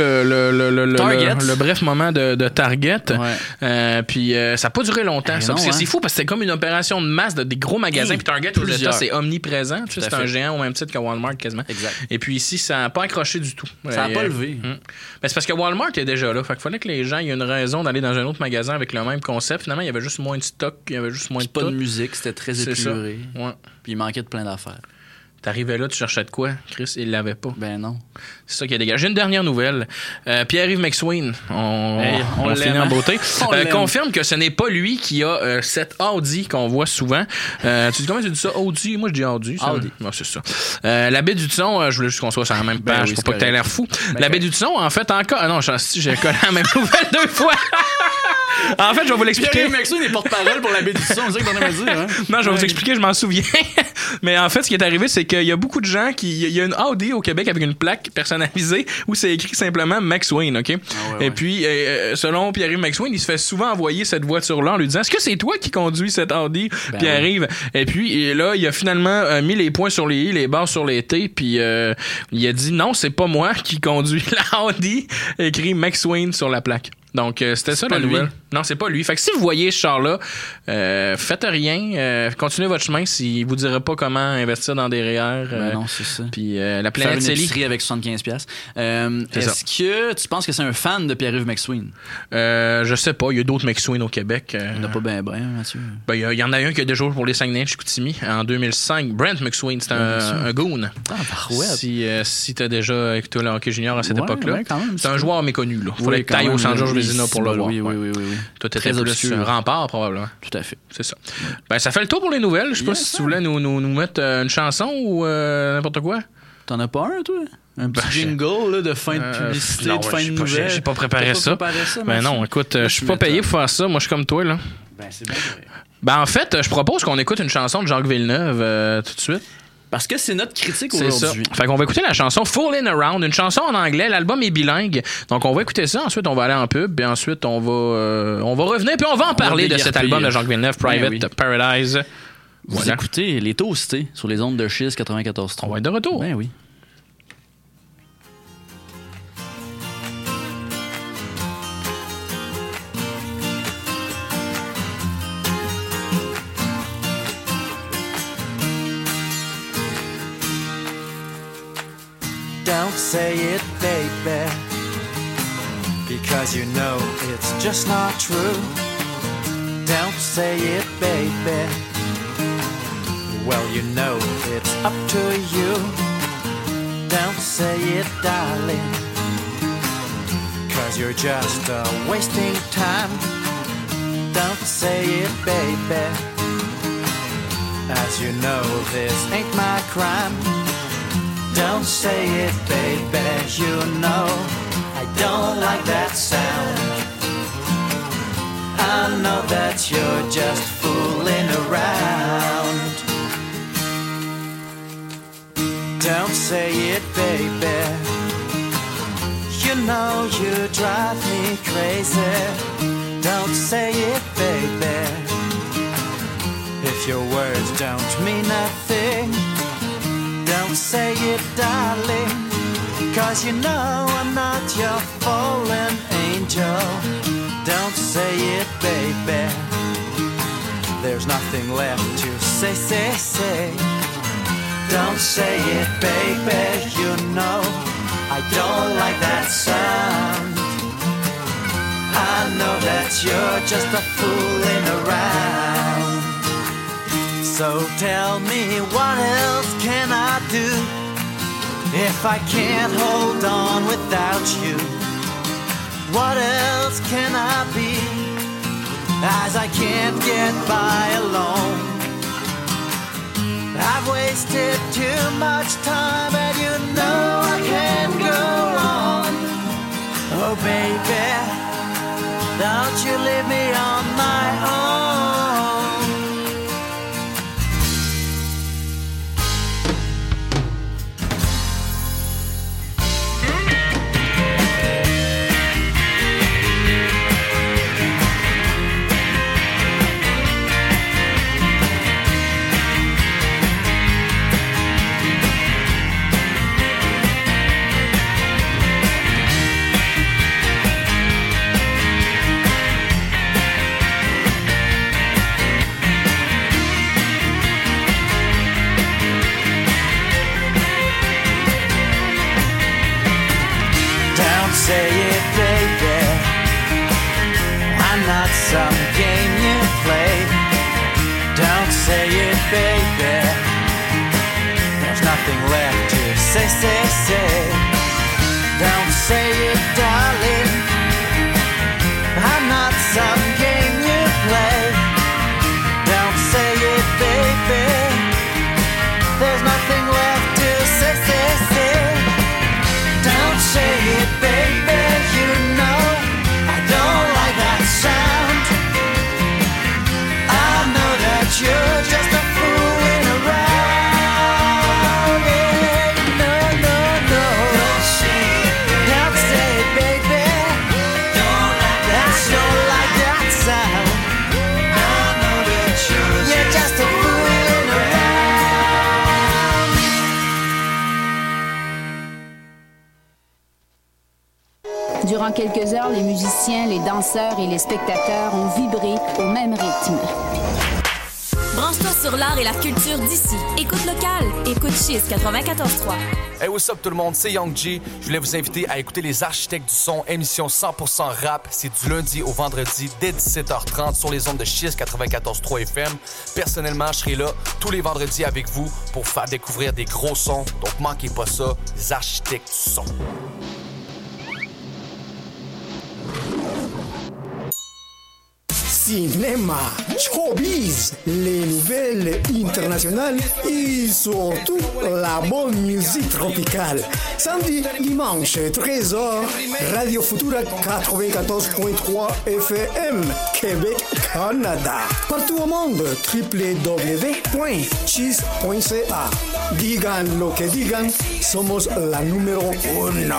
le bref moment de Target. Ouais. Puis ça n'a pas duré longtemps. Ça, c'est fou parce que c'était comme une opération de masse de des gros magasins. Puis Target aux États, c'est omniprésent. Tu sais, c'est un géant au même titre que Walmart quasiment. Exact. Et puis ici, ça n'a pas accroché du tout. Ça n'a pas levé. Ben, c'est parce que Walmart est déjà là. Fait qu'il fallait que les gens aient une raison d'aller dans un autre magasin avec le même concept. Finalement, il y avait juste moins de stock, il y avait juste moins de pas de musique, c'était très épuré. Ouais. Puis il manquait de plein d'affaires. T'arrivais là, tu cherchais de quoi, Chris? Il l'avait pas. Ben non. C'est ça qui a dégagé. J'ai une dernière nouvelle. Pierre-Yves McSween, on finit en beauté, confirme que ce n'est pas lui qui a cette Audi qu'on voit souvent. Tu dis comment tu dis ça? Audi? Moi, je dis Audi. Audi. Non, c'est ça. La baie du Son, je voulais juste qu'on soit sur la même page pour pas que t'aies l'air fou. La baie du Son, en fait, encore... Ah non, j'ai collé la même nouvelle 2 fois. En fait, je vais vous l'expliquer. Pierre-Yves McSween est porte-parole pour la baie du Son, c'est ça que t'en as dire, hein? Non, je vais vous expliquer, je m'en souviens. Mais en fait, ce qui est arrivé, c'est qu'il y a beaucoup de gens il y a une Audi au Québec avec une plaque personnalisée où c'est écrit simplement McSween, OK? Et puis, selon Pierre-Yves McSween, il se fait souvent envoyer cette voiture-là en lui disant, est-ce que c'est toi qui conduis cette Audi, Pierre-Yves? Et puis, là, il a finalement mis les points sur les i, les barres sur les t, puis il a dit, non, c'est pas moi qui conduis la Audi, écrit McSween sur la plaque. Donc, c'était ça la nouvelle. Non, c'est pas lui. Fait que si vous voyez ce char-là, faites rien. Continuez votre chemin s'il vous dira pas comment investir dans des REER. Non, c'est ça. Puis la planète Célie. Faire une épicerie avec 75$. Est-ce que tu penses que c'est un fan de Pierre-Yves McSween? Je sais pas. Il y a d'autres McSween au Québec. Il n'y en a pas bien, Mathieu. Ben, il y en a un qui a déjà joué pour les Saguenay-Chicoutimi en 2005. Brent McSween, c'est un goon. Si t'as déjà écouté le hockey junior à cette époque-là. C'est un joueur méconnu. Il fallait que t'ailles au San Georges Vézina pour le voir. Oui. Toi, t'étais plus un rempart, probablement. Tout à fait. C'est ça. Ben, ça fait le tour pour les nouvelles. Je sais pas si tu voulais nous mettre une chanson ou n'importe quoi. T'en as pas un, toi? Un petit jingle là, de fin de publicité, de fin de nouvelles. J'ai pas préparé ça. Ben non, écoute, je suis pas payé pour faire ça. Moi, je suis comme toi, là. Ben, c'est bien vrai. Ben, en fait, je propose qu'on écoute une chanson de Jacques Villeneuve tout de suite. Parce que c'est notre critique aujourd'hui. Fait qu'on va écouter la chanson Foolin' Around, une chanson en anglais. L'album est bilingue. Donc, on va écouter ça. Ensuite, on va aller en pub. Puis ensuite, on va revenir. Puis on va en parler de cet album de Jacques Villeneuve, Private Paradise. Vous écoutez Les Toastés sur les ondes de Chiz 94.3. On va être de retour. Ben oui. Don't say it, baby, because you know it's just not true. Don't say it, baby, well, you know it's up to you. Don't say it, darling, cause you're just wasting time. Don't say it, baby, as you know this ain't my crime. Don't say it, baby, you know I don't like that sound. I know that you're just fooling around. Don't say it, baby, you know you drive me crazy. Don't say it, baby, if your words don't mean nothing. Don't say it, darling, cause you know I'm not your fallen angel. Don't say it, baby, there's nothing left to say. Don't say it, baby, you know I don't like that sound. I know that you're just a fooling around. So tell me, what else can I do if I can't hold on without you? What else can I be, as I can't get by alone? I've wasted too much time, and you know I can't go on. Oh baby, don't you leave me on my own. Say it, baby, I'm not some game you play. Don't say it, baby, there's nothing left to say. Don't say it, darling, I'm not some game you play. Don't say it, baby, there's nothing left to say. Don't say it, baby, you know I don't like that sound. I know that you're just a fooling around. Yeah, no. Don't say it, baby. That's don't like that sound. I know that you're just a fooling around. Durant quelques heures, les musiciens, les danseurs et les spectateurs ont vibré au même rythme. Branche-toi sur l'art et la culture d'ici. Écoute local. Écoute Chiz 94.3. Hey, what's up tout le monde, c'est Young G. Je voulais vous inviter à écouter Les Architectes du Son, émission 100% rap. C'est du lundi au vendredi dès 17h30 sur les ondes de Chiz 94.3 FM. Personnellement, je serai là tous les vendredis avec vous pour faire découvrir des gros sons. Donc manquez pas ça, Les Architectes du Son. Cinéma, showbiz, les nouvelles internationales et surtout la bonne musique tropicale. Samedi, dimanche, 13h, Radio Futura 94.3 FM, Québec, Canada. Partout au monde, www.cheese.ca. Digan lo que digan, somos la número 1.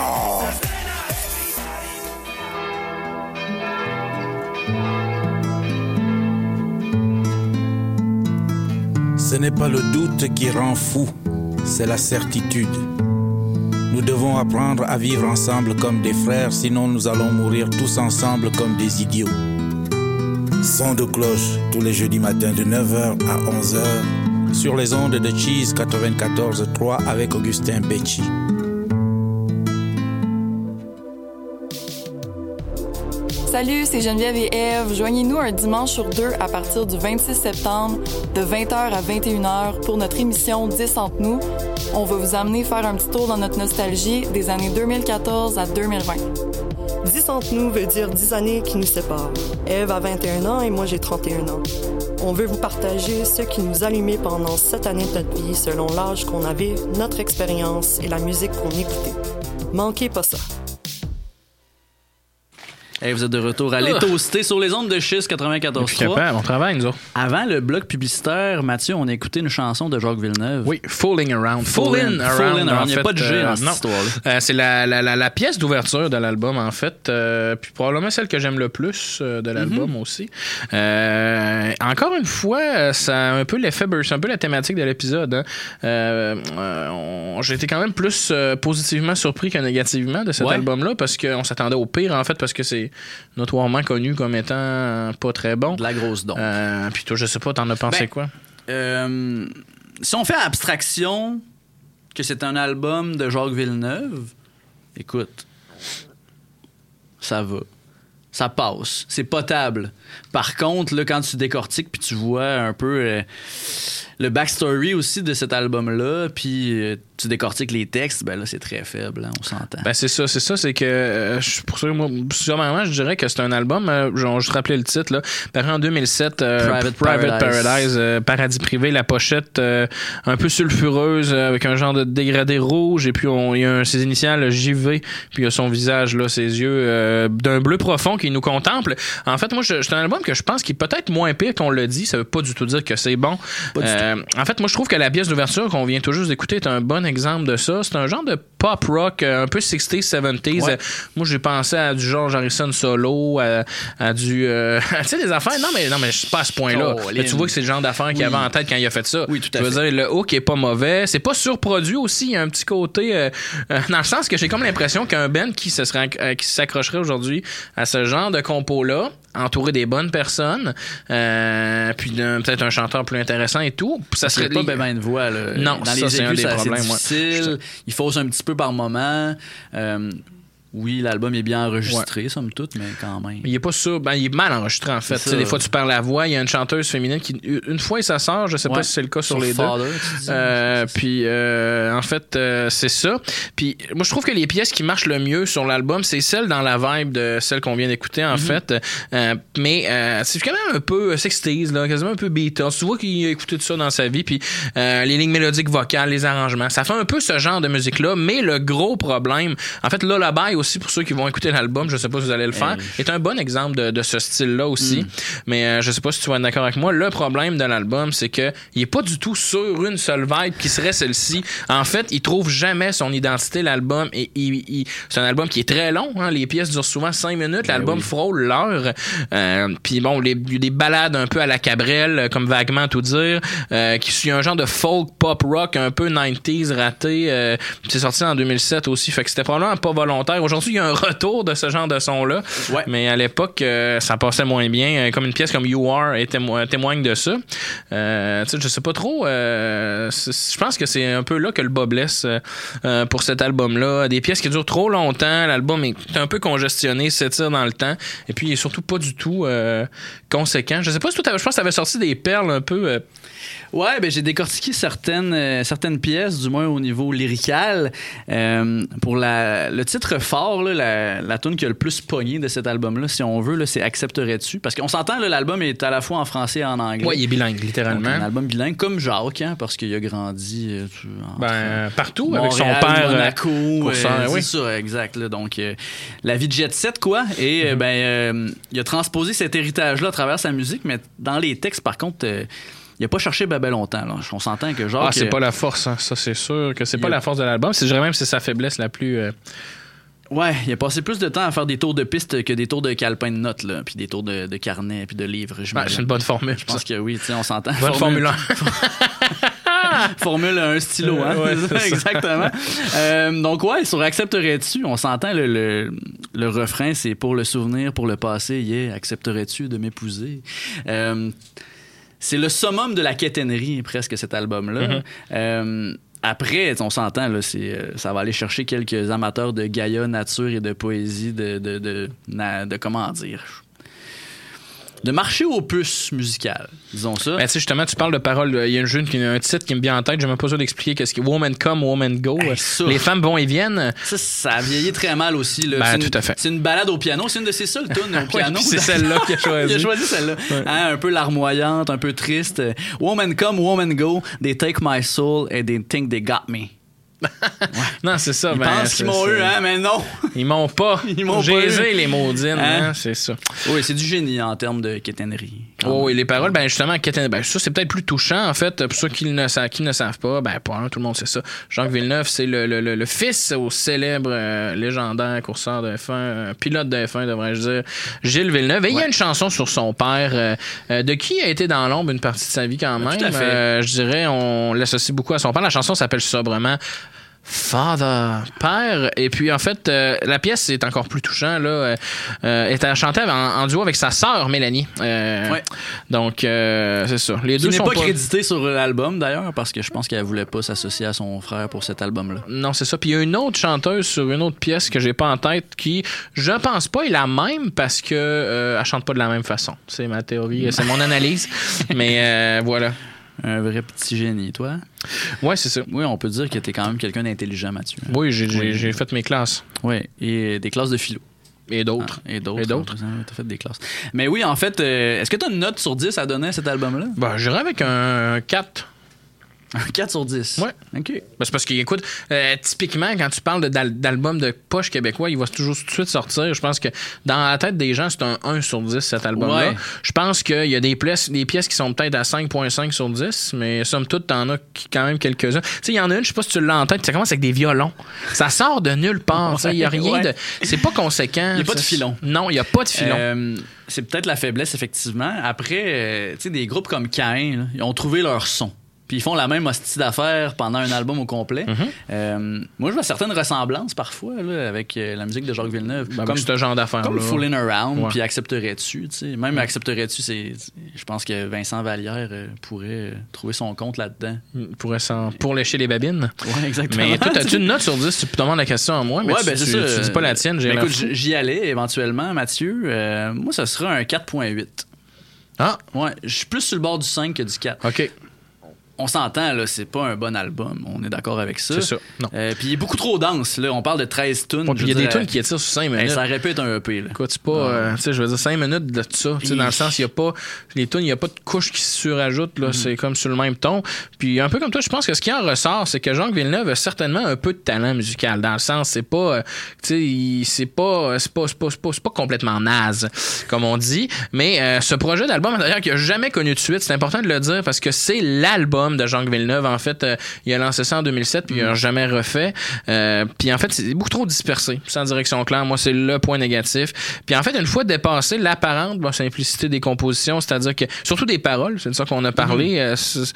Ce n'est pas le doute qui rend fou, c'est la certitude. Nous devons apprendre à vivre ensemble comme des frères, sinon nous allons mourir tous ensemble comme des idiots. Son de cloche tous les jeudis matins de 9h à 11h sur les ondes de Cheese 94.3 avec Augustin Becci. Salut, c'est Geneviève et Ève. Joignez-nous un dimanche sur 2 à partir du 26 septembre de 20h à 21h pour notre émission 10 entre nous. On va vous amener faire un petit tour dans notre nostalgie des années 2014 à 2020. 10 entre nous veut dire 10 années qui nous séparent. Ève a 21 ans et moi j'ai 31 ans. On veut vous partager ce qui nous allumait pendant 7 années de notre vie selon l'âge qu'on avait, notre expérience et la musique qu'on écoutait. Manquez pas ça. Hey, vous êtes de retour à Les Toastés sur les ondes de Chiz 94.3. On travaille, nous autres. Avant le bloc publicitaire, Mathieu, on a écouté une chanson de Jacques Villeneuve. Oui, Fooling Around. Fooling Around. Il n'y a pas de G dans cette histoire-là. C'est la pièce d'ouverture de l'album, en fait. Puis probablement celle que j'aime le plus de l'album aussi. Encore une fois, ça a un peu l'effet, c'est un peu la thématique de l'épisode. Hein. J'ai été quand même plus positivement surpris que négativement de cet album-là parce qu'on s'attendait au pire, en fait, parce que c'est notoirement connu comme étant pas très bon. De la grosse dompe. Puis toi, je sais pas, t'en as pensé quoi? Si on fait abstraction que c'est un album de Jacques Villeneuve, écoute, ça va. Ça passe. C'est potable. Par contre, là, quand tu décortiques puis tu vois un peu le backstory aussi de cet album-là, puis tu décortiques les textes, ben là, c'est très faible, hein, on s'entend. Ben c'est ça. C'est que, pour ça, moi, sûrement, je dirais que c'est un album, je vais juste rappeler le titre, là, paru en 2007, Private Paradise, Paradis privé, la pochette un peu sulfureuse, avec un genre de dégradé rouge, et puis il y a ses initiales JV, puis il y a son visage, là, ses yeux d'un bleu profond qui nous contemple. En fait, moi, c'est un album que je pense qui est peut-être moins pire qu'on l'a dit, ça veut pas du tout dire que c'est bon. En fait, moi, je trouve que la pièce d'ouverture qu'on vient tout juste d'écouter est un bon exemple de ça. C'est un genre de pop rock un peu 60s, 70s. Ouais. Moi, j'ai pensé à du George Harrison solo, à du... tu sais, des affaires... Non, mais c'est pas à ce point-là. Là, tu vois que c'est le genre d'affaires qu'il avait en tête quand il a fait ça. Oui, tout à fait. Je veux dire, le hook est pas mauvais. C'est pas surproduit aussi. Il y a un petit côté... dans le sens que j'ai comme l'impression qu'un band qui s'accrocherait aujourd'hui à ce genre de compo-là, entouré des bonnes personnes, puis peut-être un chanteur plus intéressant et tout, ça serait pas bien une voix, là. Non, dans ça, les c'est aigus, un des c'est problèmes. difficile. Il fausse un petit peu par moment. Oui, l'album est bien enregistré, somme toute, mais quand même. Il est pas sûr. Ben, il est mal enregistré, en fait. Des fois, tu perds la voix. Il y a une chanteuse féminine qui, une fois, ça sort. Je sais pas si c'est le cas sur les Father, deux. Puis, en fait, c'est ça. Puis, moi, je trouve que les pièces qui marchent le mieux sur l'album, c'est celles dans la vibe de celle qu'on vient d'écouter, en fait. Mais c'est quand même un peu 60s, là, quasiment un peu Beatles. Tu vois qu'il a écouté tout ça dans sa vie. Puis, les lignes mélodiques vocales, les arrangements. Ça fait un peu ce genre de musique-là. Mais le gros problème, en fait, Lullaby aussi, pour ceux qui vont écouter l'album, je sais pas si vous allez le faire, est un bon exemple de ce style-là aussi. Mais je sais pas si tu vas être d'accord avec moi. Le problème de l'album, c'est que il est pas du tout sur une seule vibe qui serait celle-ci. En fait, il trouve jamais son identité, l'album. Et c'est un album qui est très long. Hein. Les pièces durent souvent 5 minutes. L'album frôle l'heure. Puis bon, il y a des balades un peu à la Cabrel, comme Vaguement tout dire, qui suit un genre de folk pop rock un peu 90s raté. C'est sorti en 2007 aussi. Fait que c'était probablement pas volontaire. Aujourd'hui, il y a un retour de ce genre de son-là. Ouais. Mais à l'époque, ça passait moins bien. Comme une pièce comme You Are témoigne de ça. Je sais pas trop. Je pense que c'est un peu là que le bas blesse pour cet album-là. Des pièces qui durent trop longtemps. L'album est un peu congestionné, s'étire dans le temps. Et puis, il est surtout pas du tout conséquent. Je sais pas si je pense que ça avait sorti des perles un peu... Ouais, ben j'ai décortiqué certaines pièces, du moins au niveau lyrical. Pour le titre fort, là, la tune qui a le plus pogné de cet album-là, si on veut, là, c'est Accepterais-tu? Parce qu'on s'entend, là, l'album est à la fois en français et en anglais. Ouais, il est bilingue, littéralement. Donc, un album bilingue, comme Jacques, hein, parce qu'il a grandi partout, Montréal, avec son père. Monaco, oui. c'est ça, exact. Là, donc, la vie de jet set, quoi. Et il a transposé cet héritage-là à travers sa musique, mais dans les textes, par contre... il a pas cherché ben longtemps. Là. On s'entend que genre... c'est pas la force, hein. Ça c'est sûr que c'est pas la force de l'album. Je dirais même que c'est sa faiblesse la plus... Ouais, il a passé plus de temps à faire des tours de piste que des tours de calepin de notes, là, puis des tours de carnet, puis de livres. C'est une bonne formule. Je pense que oui, on s'entend. Bonne formule 1. Formule un stylo, hein? Ouais, c'est ça. Exactement. Donc, ouais, sur Accepterais-tu, on s'entend, le refrain, c'est pour le souvenir, pour le passé, accepterais-tu de m'épouser? C'est le summum de la quétainerie, presque, cet album-là. Après, on s'entend, là, ça va aller chercher quelques amateurs de Gaïa, nature et de poésie, de comment dire... de marcher aux puces musicales, disons ça. Ben, tu sais, justement, tu parles de paroles. Il y a un titre qui me vient en tête. J'ai même pas besoin d'expliquer qu'est-ce que Woman Come, Woman Go. Les femmes vont et viennent. Ça a vieilli très mal aussi. Là. Tout à fait. C'est une balade au piano. C'est une de ses seules tunes au piano. C'est celle-là qu'il a choisi. Il a choisi celle-là. Ouais. Hein, un peu larmoyante, un peu triste. Woman Come, Woman Go. They take my soul and they think they got me. Non, c'est ça. Ils pensent qu'ils m'ont eu, hein, mais non. Ils m'ont pas. Ils m'ont pas eu. Les maudines, hein? C'est ça. Oui, c'est du génie en termes de quétainerie. Oui, les paroles, justement, ça, c'est peut-être plus touchant, en fait, pour ceux qui ne savent pas. Tout le monde sait ça. Jacques Villeneuve, c'est le fils au célèbre, légendaire courseur de F1, pilote de F1, devrais-je dire, Gilles Villeneuve. Et il y a une chanson sur son père, de qui a été dans l'ombre une partie de sa vie quand même. Tout à fait. Je dirais, on l'associe beaucoup à son père. La chanson s'appelle Sobrement. Father, père. Et puis, en fait, la pièce est encore plus touchant, là. Elle chantait en duo avec sa sœur, Mélanie. Ouais. Donc, c'est ça. Les deux n'est sont pas crédité sur l'album, d'ailleurs, parce que je pense qu'elle voulait pas s'associer à son frère pour cet album-là. Non, c'est ça. Puis il y a une autre chanteuse sur une autre pièce que j'ai pas en tête qui, je pense pas, est la même parce que elle chante pas de la même façon. C'est ma théorie, c'est mon analyse. Mais voilà. Un vrai petit génie, toi. Ouais, c'est ça. Oui, on peut dire que t'es quand même quelqu'un d'intelligent, Mathieu. Oui, j'ai fait mes classes. Oui, et des classes de philo. Et d'autres. Et d'autres. T'as fait des classes. Mais oui, en fait, est-ce que t'as une note sur 10 à donner à cet album-là? Ben, j'irais avec un 4. Un 4 sur 10? Ouais. OK. Ben, c'est parce qu'écoute, typiquement, quand tu parles d'album de poche québécois, il va toujours tout de suite sortir. Je pense que dans la tête des gens, c'est un 1 sur 10, cet album-là. Ouais. Je pense qu'il y a des pièces qui sont peut-être à 5.5 sur 10, mais somme toute, t'en as quand même quelques-uns. Tu sais, il y en a une, je sais pas si tu l'as en tête, ça commence avec des violons. Ça sort de nulle part. Il y a rien de... C'est pas conséquent. Il n'y a pas de filon. Non, il n'y a pas de filon. C'est peut-être la faiblesse, effectivement. Après, tu sais, des groupes comme Caïn, là, ils ont trouvé leur son. Puis ils font la même hostie d'affaires pendant un album au complet. Moi, je vois certaines ressemblances parfois là, avec la musique de Jacques Villeneuve. Comme ce genre d'affaires. Comme Foolin' Around, ouais. Puis Accepterais-tu. Même Accepterais-tu, je pense que Vincent Vallière pourrait trouver son compte là-dedans. Il pourrait pour lécher les babines. Oui, exactement. Mais toi, as-tu une note sur 10? Tu peux te demander la question à moi, mais ouais, c'est ça. Tu dis pas la tienne. Écoute, j'y allais éventuellement, Mathieu. Moi, ça sera un 4.8. Ah! Ouais, je suis plus sur le bord du 5 que du 4. OK. On s'entend, là, c'est pas un bon album. On est d'accord avec ça. C'est ça. Non. Puis il est beaucoup trop dense, là. On parle de 13 tunes. Puis il y a des tunes qui étirent sur 5 minutes. Ça répète un EP, là. Écoute, c'est pas... tu sais, je veux dire, 5 minutes de ça. Tu sais, dans le sens, il y a pas... Les tunes, il y a pas de couche qui se surajoutent, là. C'est comme sur le même ton. Puis un peu comme toi, je pense que ce qui en ressort, c'est que Jacques Villeneuve a certainement un peu de talent musical. Dans le sens, c'est pas... tu sais, c'est pas complètement naze, comme on dit. Mais ce projet d'album, d'ailleurs, qui a jamais connu de suite, c'est important de le dire parce que c'est l'album de Jacques Villeneuve. En fait, il a lancé ça en 2007 puis il a jamais refait. Puis en fait, c'est beaucoup trop dispersé, sans direction claire. Moi, c'est le point négatif. Puis en fait, une fois dépassé l'apparente simplicité des compositions, c'est-à-dire que surtout des paroles, c'est de ça qu'on a parlé.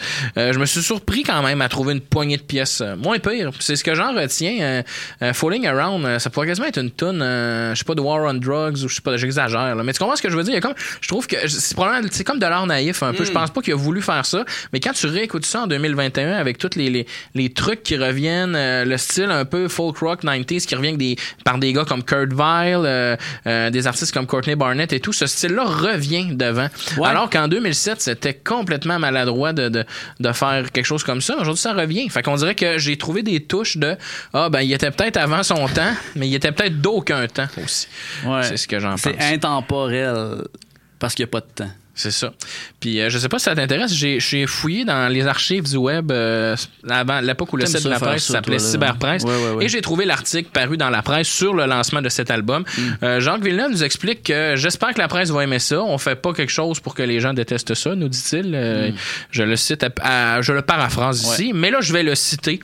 Je me suis surpris quand même à trouver une poignée de pièces moins pire. C'est ce que j'en retiens. Falling Around, ça pourrait quasiment être une toune, je sais pas, de War on Drugs ou je sais pas, j'exagère. Là. Mais tu comprends ce que je veux dire? Je trouve que c'est comme de l'art naïf un peu. Je pense pas qu'il a voulu faire ça. Mais quand tu réécoutes ça en 2021 avec tous les trucs qui reviennent, le style un peu folk rock 90s qui revient par des gars comme Kurt Vile, des artistes comme Courtney Barnett et tout, ce style-là revient devant. Ouais. Alors qu'en 2007, c'était complètement maladroit de faire quelque chose comme ça. Aujourd'hui, ça revient. Fait qu'on dirait que j'ai trouvé des touches de il était peut-être avant son temps, mais il était peut-être d'aucun temps aussi. Ouais. C'est ce que j'en pense. C'est intemporel parce qu'il n'y a pas de temps. C'est ça. Puis je sais pas si ça t'intéresse, j'ai fouillé dans les archives du web avant l'époque où le site de la presse s'appelait Cyberpresse et j'ai trouvé l'article paru dans la presse sur le lancement de cet album. Jacques Villeneuve nous explique que j'espère que la presse va aimer ça. On fait pas quelque chose pour que les gens détestent ça, nous dit-il. Je le cite, je le paraphrase ici, mais là je vais le citer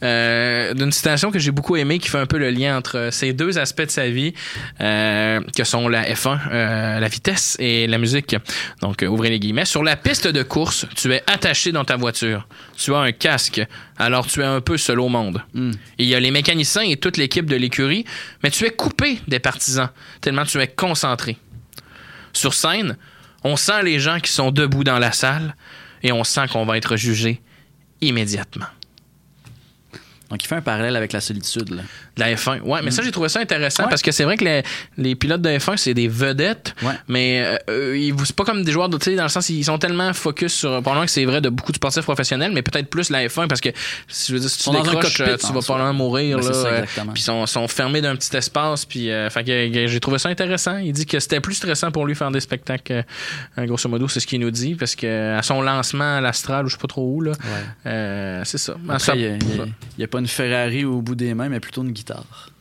d'une citation que j'ai beaucoup aimée qui fait un peu le lien entre ces deux aspects de sa vie que sont la F1, la vitesse et la musique. Donc, ouvrez les guillemets. Sur la piste de course, tu es attaché dans ta voiture. Tu as un casque, alors tu es un peu seul au monde. Il y a les mécaniciens et toute l'équipe de l'écurie, mais tu es coupé des partisans, tellement tu es concentré. Sur scène, on sent les gens qui sont debout dans la salle et on sent qu'on va être jugé immédiatement. Donc, il fait un parallèle avec la solitude, là. La F1. Ouais, mais ça, j'ai trouvé ça intéressant parce que c'est vrai que les pilotes de F1, c'est des vedettes, mais c'est pas comme des joueurs de, tu sais, dans le sens, ils sont tellement focus sur, probablement que c'est vrai de beaucoup de sportifs professionnels, mais peut-être plus la F1 parce que, je veux dire, si tu décroches, tu vas probablement mourir, là. Puis ils sont fermés d'un petit espace, puis, fait que j'ai trouvé ça intéressant. Il dit que c'était plus stressant pour lui faire des spectacles, grosso modo, c'est ce qu'il nous dit, parce que à son lancement à l'Astral, ou je sais pas trop où, là, c'est ça. Après, il y a pas une Ferrari au bout des mains, mais plutôt une guitare.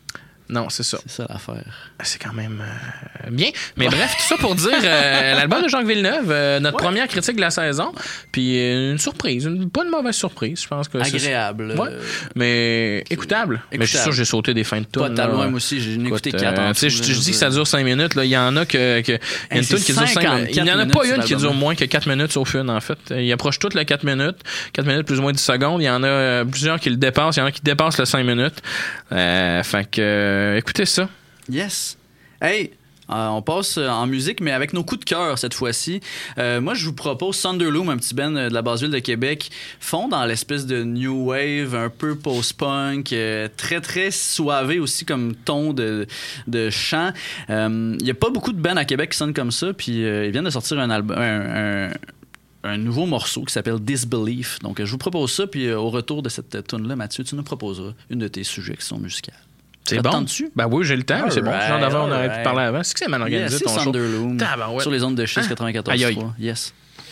Non, c'est ça. C'est ça l'affaire. C'est quand même bien. Mais bref, tout ça pour dire l'album de Jacques Villeneuve, notre première critique de la saison. Puis une surprise, pas une mauvaise surprise, je pense que agréable. Ouais. Mais écoutable. Mais je suis sûr que j'ai sauté des fins de tune. Pas loin, moi aussi, j'ai écouté 4 je dis que ça dure 5 minutes. Là. Il y en a il y a une tune qui dure 5 minutes. Il n'y en a pas une qui dure moins que 4 minutes sauf une, en fait. Il approche toutes les 4 minutes. 4 minutes plus ou moins 10 secondes. Il y en a plusieurs qui le dépassent. Il y en a qui dépassent le 5 minutes. Fait que, écoutez ça. Yes. Hey, on passe en musique, mais avec nos coups de cœur cette fois-ci. Moi, je vous propose Thunderloom, un petit band de la basse ville de Québec, fond dans l'espèce de new wave, un peu post-punk, très, très soivé aussi comme ton de chant. Il n'y a pas beaucoup de bands à Québec qui sonnent comme ça, puis ils viennent de sortir un album, un nouveau morceau qui s'appelle Disbelief. Donc, je vous propose ça, puis au retour de cette tune-là, Mathieu, tu nous proposeras une de tes suggestions musicales. C'est bon? Ben oui, j'ai le temps. C'est bon. Genre d'avant, on aurait pu parler avant. C'est que c'est mal organisé, ton show. Sur les ondes de Chiz 94.3. Yes.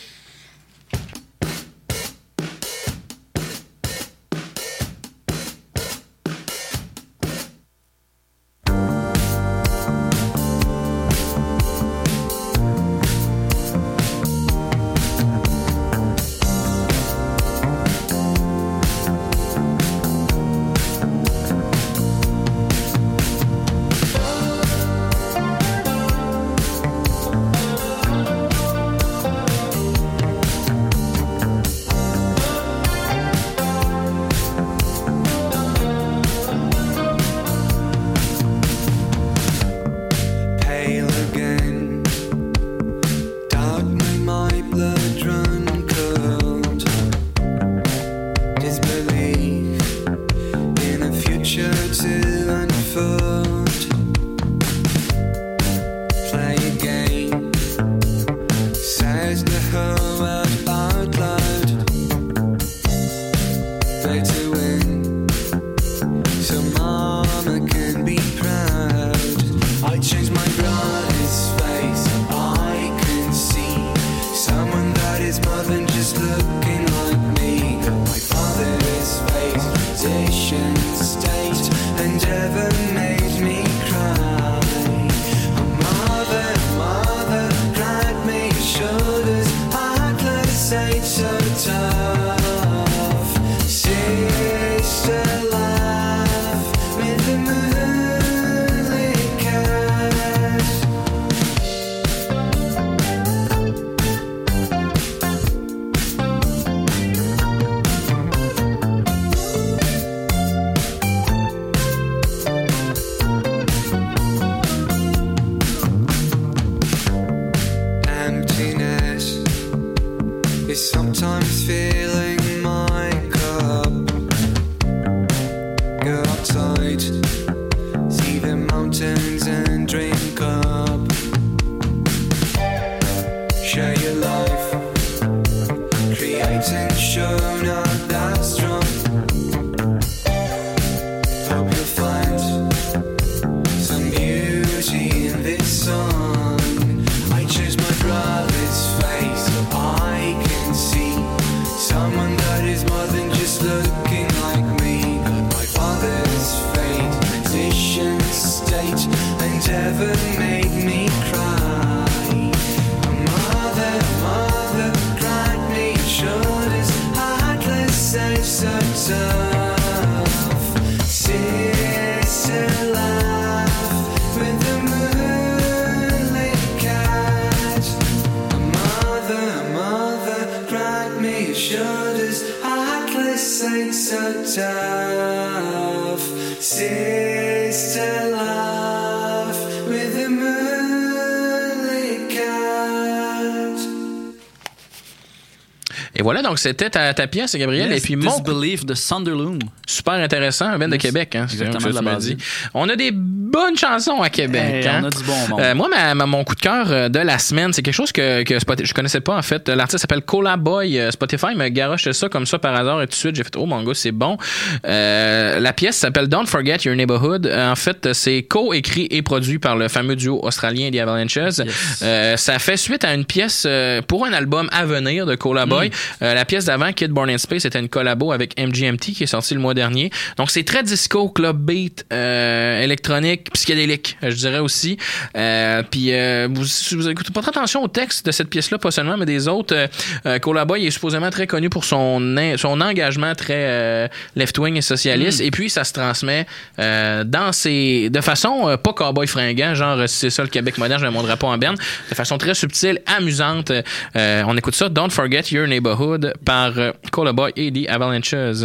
Et voilà, donc c'était ta pièce, Gabriel. Yes, et puis Disbelief de Thunderloom. Super intéressant, un band de Québec. Hein, exactement, de la base. On a des bonnes chansons à Québec. On a du bon monde. Moi, mon coup de cœur de la semaine, c'est quelque chose que je connaissais pas, en fait. L'artiste s'appelle Cola Boy. Spotify me garoche ça comme ça par hasard et tout de suite, j'ai fait « Oh, mon gars, c'est bon ». La pièce s'appelle « Don't Forget Your Neighborhood ». En fait, c'est co-écrit et produit par le fameux duo australien The Avalanches. Yes. Ça fait suite à une pièce pour un album à venir de Cola Boy. La pièce d'avant, Kid Born in Space, était une collabo avec MGMT qui est sortie le mois dernier. Donc c'est très disco, club beat, électronique, psychédélique, je dirais aussi. Puis vous écoutez pas trop attention au texte de cette pièce-là, pas seulement, mais des autres. Collabo, il est supposément très connu pour son engagement très left-wing et socialiste. Et puis ça se transmet de façon pas cowboy fringant, genre c'est ça le Québec moderne, je ne monterai pas en berne, de façon très subtile, amusante. On écoute ça, Don't Forget Your Neighborhood par Colaboy et The Avalanches. There's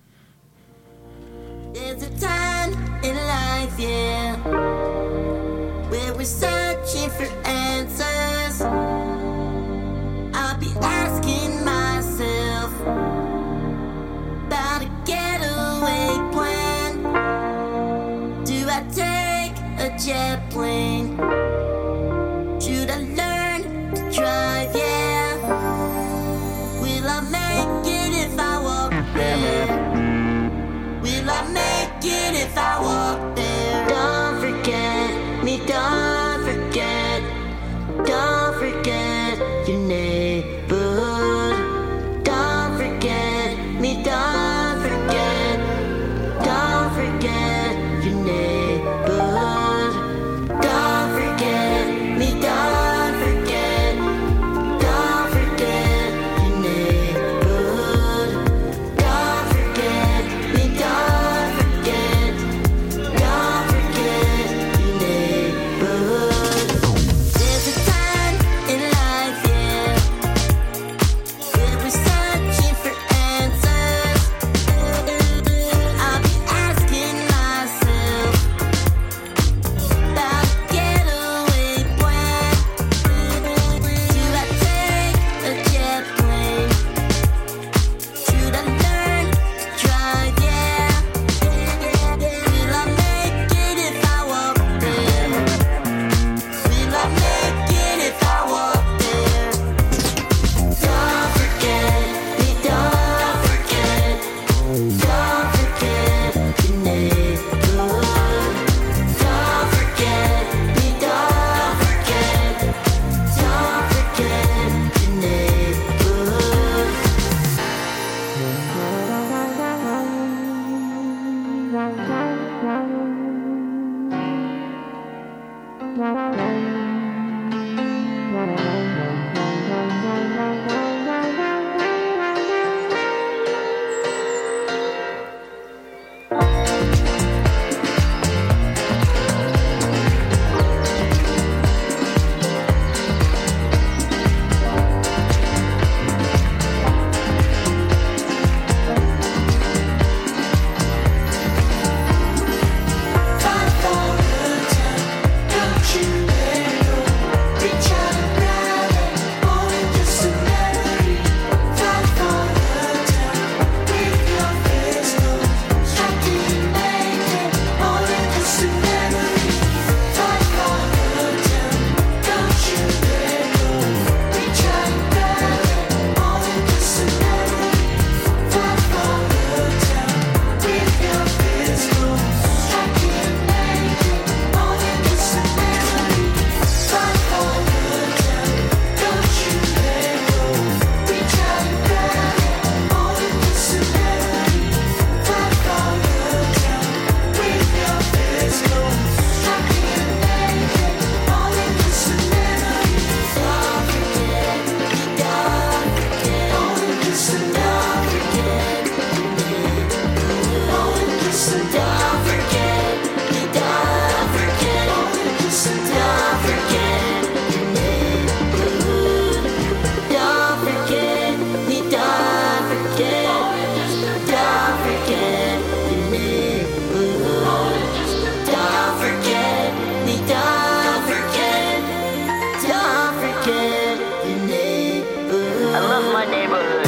a time in life, yeah, where we're searching for answers. I'll be asking myself about a getaway plan. Do I take a jet plane? Should I learn to drive, yeah? Will I make it if I walk there? Will I make it if I walk there? Don't forget me, don't forget. Don't forget your neighborhood. Don't forget me, don't forget. Don't forget your neighborhood. Don't forget me, don't forget. Don't forget your neighborhood. Don't forget me, don't forget. Don't forget your neighborhood. There's a time in life, yeah, where we're searching for answers. I'll be asking myself about a getaway plan. Do I take a jet plane? Should I learn to drive, yeah? Will I make it if I walk there? Will I make it if I walk there? Don't forget me, don't forget. Don't forget your neighborhood. Don't forget me, don't forget. Don't forget your neighborhood. Fight for good time, don't you let go. Reach out and grab it, more than just a memory. Fight for good time, with your fist closed. Strike till you make it, more than just a memory. Fight for good time, don't you let go. Reach out and grab it, more than just a memory. Fight for good time, with your fist closed. Strike till you make it, more than just a memory. Fight for good time, don't you let go. Reach out and grab it, more than just a memory. Fight for good time, with your fist closed. Strike till you make it, more than just a memory. Don't forget, don't forget, more than just a don't forget. More than just a don't forget, don't forget, more than just a don't forget your neighborhood. Don't forget me, don't forget, don't forget your neighborhood. Don't forget me, don't forget, don't forget your neighborhood. I love my neighborhood.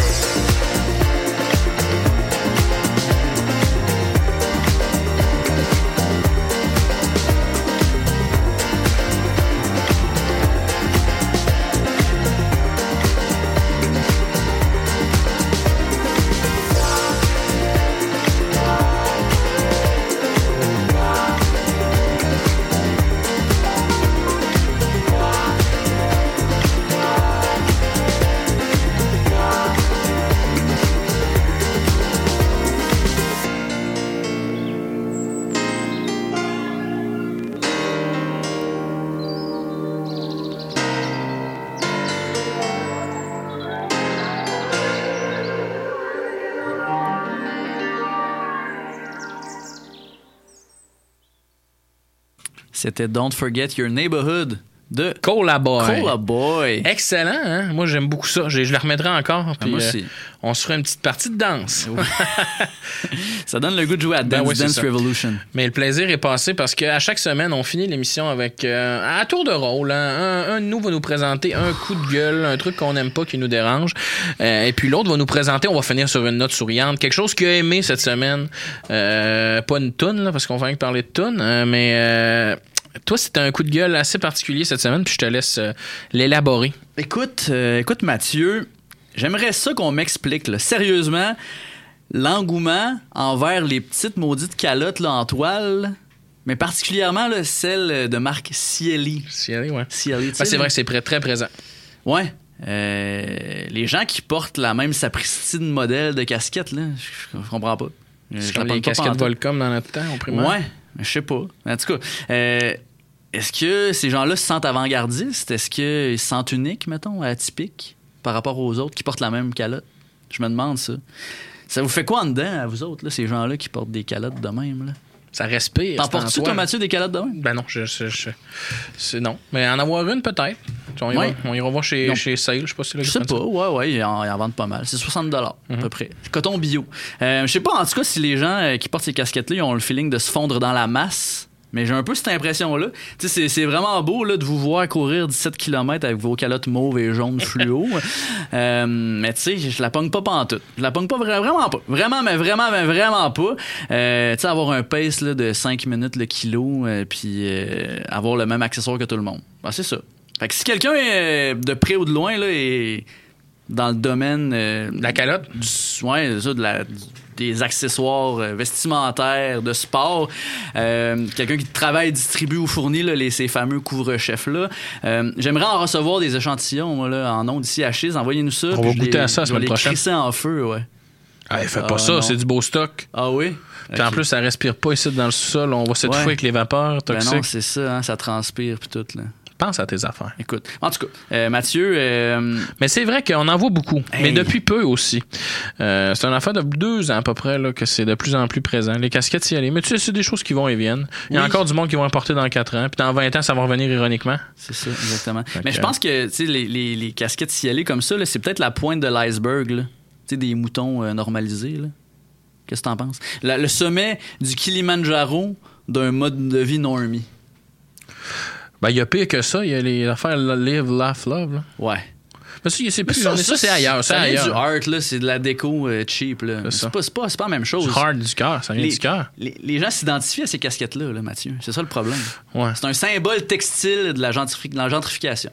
C'était Don't Forget Your Neighborhood de Cola Boy. Cola Boy. Excellent, hein? Moi, j'aime beaucoup ça. Je le remettrai encore. Puis, moi aussi. On se ferait une petite partie de danse. Ça donne le goût de jouer à Dance Revolution. Mais le plaisir est passé parce qu'à chaque semaine, on finit l'émission avec, à tour de rôle, hein, un de nous va nous présenter un coup de gueule, un truc qu'on n'aime pas, qui nous dérange. Et puis l'autre va nous présenter, on va finir sur une note souriante, quelque chose qu'il a aimé cette semaine. Pas une toune, là, parce qu'on va rien que parler de toune, mais... toi, c'était un coup de gueule assez particulier cette semaine, puis je te laisse l'élaborer. Écoute, Mathieu, j'aimerais ça qu'on m'explique, là, sérieusement, l'engouement envers les petites maudites calottes là, en toile, mais particulièrement là, celle de marque Cieli. Cieli, ouais. Cieli, c'est vrai que c'est très présent. Ouais. Les gens qui portent la même sapristi de modèle de casquette, là, je comprends pas. C'est comme les casquettes Volcom dans notre temps, au primaire. Ouais. Je sais pas. En tout cas, est-ce que ces gens-là se sentent avant-gardistes? Est-ce qu'ils se sentent uniques, mettons, atypiques, par rapport aux autres qui portent la même calotte? Je me demande ça. Ça vous fait quoi en dedans, à vous autres, là, ces gens-là qui portent des calottes de même? Là? Ça respire. T'en portes-tu, toi, Mathieu, des calottes de même? Ben non, non. Mais en avoir une, peut-être. On ira voir chez Sale, je sais pas si c'est là. Je sais pas, ouais, ils en vendent pas mal. C'est 60$ à peu près. Coton bio. Je sais pas, en tout cas, si les gens qui portent ces casquettes-là, ils ont le feeling de se fondre dans la masse. Mais j'ai un peu cette impression-là. Tu sais, c'est vraiment beau là, de vous voir courir 17 km avec vos calottes mauves et jaunes fluo. Mais tu sais, je la pogne pas pantoute. Je la pogne pas vraiment pas. Vraiment pas. Tu sais, avoir un pace là, de 5 minutes le kilo, puis avoir le même accessoire que tout le monde. Ben, c'est ça. Fait que si quelqu'un est de près ou de loin là, est dans le domaine... la calotte? Des accessoires vestimentaires, de sport. Quelqu'un qui travaille, distribue ou fournit là, ces fameux couvre-chefs-là. J'aimerais en recevoir des échantillons moi, là, en ondes ici à Chiz. Envoyez-nous ça. On va goûter à ça la semaine prochaine. Crisser en feu, ouais. Fais pas ça, non. C'est du beau stock. Ah oui? Puis en plus, ça respire pas ici dans le sous-sol. On va s'étouffer avec les vapeurs toxiques. Ben non, c'est ça, hein, ça transpire puis tout, là. Pense à tes affaires. Écoute, en tout cas, Mathieu... Mais c'est vrai qu'on en voit beaucoup, mais depuis peu aussi. C'est une affaire de 2 ans à peu près là, que c'est de plus en plus présent. Les casquettes y aller. Mais tu sais, c'est des choses qui vont et viennent. Il y a encore du monde qui vont importer dans 4 ans, puis dans 20 ans, ça va revenir ironiquement. C'est ça, exactement. Mais je pense que les casquettes y aller comme ça, là, c'est peut-être la pointe de l'iceberg. Tu sais, des moutons normalisés. Là. Qu'est-ce que t'en penses? Le sommet du Kilimandjaro d'un mode de vie normie. Ben, il y a pire que ça. Il y a les affaires Live, Laugh, Love. Là. Ouais. Mais c'est plus. Ça, c'est ailleurs. Ça vient du art, là. C'est de la déco cheap, là. C'est pas la même chose. Du hard du cœur. Ça vient du cœur. Les gens s'identifient à ces casquettes-là, là, Mathieu. C'est ça le problème. Ouais. C'est un symbole textile de la gentrification.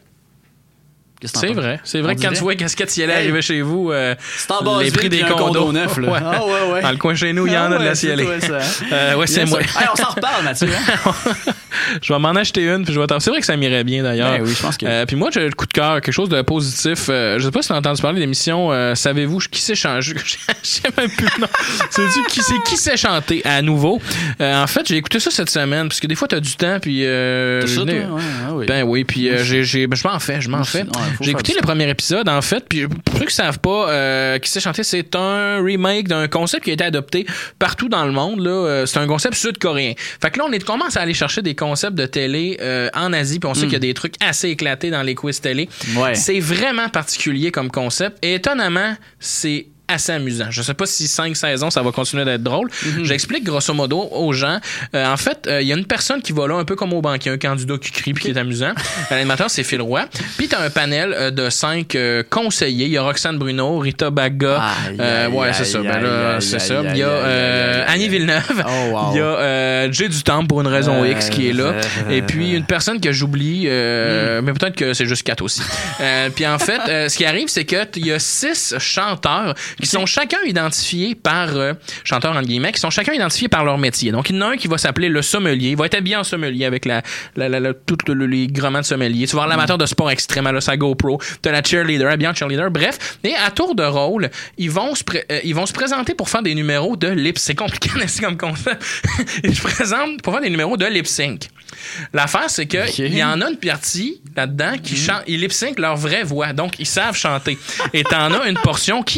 C'est vrai que quand tu vois une casquette cielée arriver chez vous, les prix des condos neufs, là. Ouais. Ah ouais. Dans le coin chez nous, il y en a de la cielée. C'est moi. Hey, on s'en reparle, Mathieu. Hein? Je vais m'en acheter une, puis je vais c'est vrai que ça m'irait bien d'ailleurs. Oui, je pense que. Puis moi, j'ai le coup de cœur, quelque chose de positif. Je sais pas si tu as entendu parler de l'émission Savez-vous qui s'est chanté? Je sais même plus le nom. C'est qui s'est chanté à nouveau. En fait, j'ai écouté ça cette semaine, parce que des fois, t'as du temps, puis. T'as ça, toi? Oui. Ben oui, puis je m'en fais. J'ai écouté le premier épisode, en fait, puis pour ceux qui savent pas, qui s'est chanté, c'est un remake d'un concept qui a été adopté partout dans le monde. Là. C'est un concept sud-coréen. Fait que là, on commence à aller chercher des concepts de télé en Asie, puis on sait qu'il y a des trucs assez éclatés dans les quiz télé. Ouais. C'est vraiment particulier comme concept, et étonnamment, c'est assez amusant. Je sais pas si 5 saisons, ça va continuer d'être drôle. J'explique grosso modo aux gens. En fait, il y a une personne qui va là un peu comme au banquier, un candidat qui crie puis qui est amusant. L'animateur, c'est Phil Roy. Puis t'as un panel de 5 conseillers. Il y a Roxane Bruno, Rita Baga. C'est ça. Il y a Annie Villeneuve. Il y a Jay Dutemps pour une raison X qui est là. Et puis une personne que j'oublie, mais peut-être que c'est juste 4 aussi. Puis en fait, ce qui arrive, c'est que il y a 6 chanteurs qui sont chacun identifiés par chanteurs entre guillemets, qui sont chacun identifiés par leur métier. Donc il y en a un qui va s'appeler le sommelier, il va être habillé en sommelier avec tous les grements de sommelier. Tu vas voir l'amateur de sport extrême, là, sa GoPro, t'as la cheerleader, habillé en cheerleader, bref. Et à tour de rôle, ils vont se présenter pour faire des numéros de lip. C'est compliqué c'est comme concept. Ils se présentent pour faire des numéros de lip sync. L'affaire, c'est que il y en a une partie là-dedans qui chante, ils lip sync leur vraie voix, donc ils savent chanter. Et t'en as une portion qui ne savent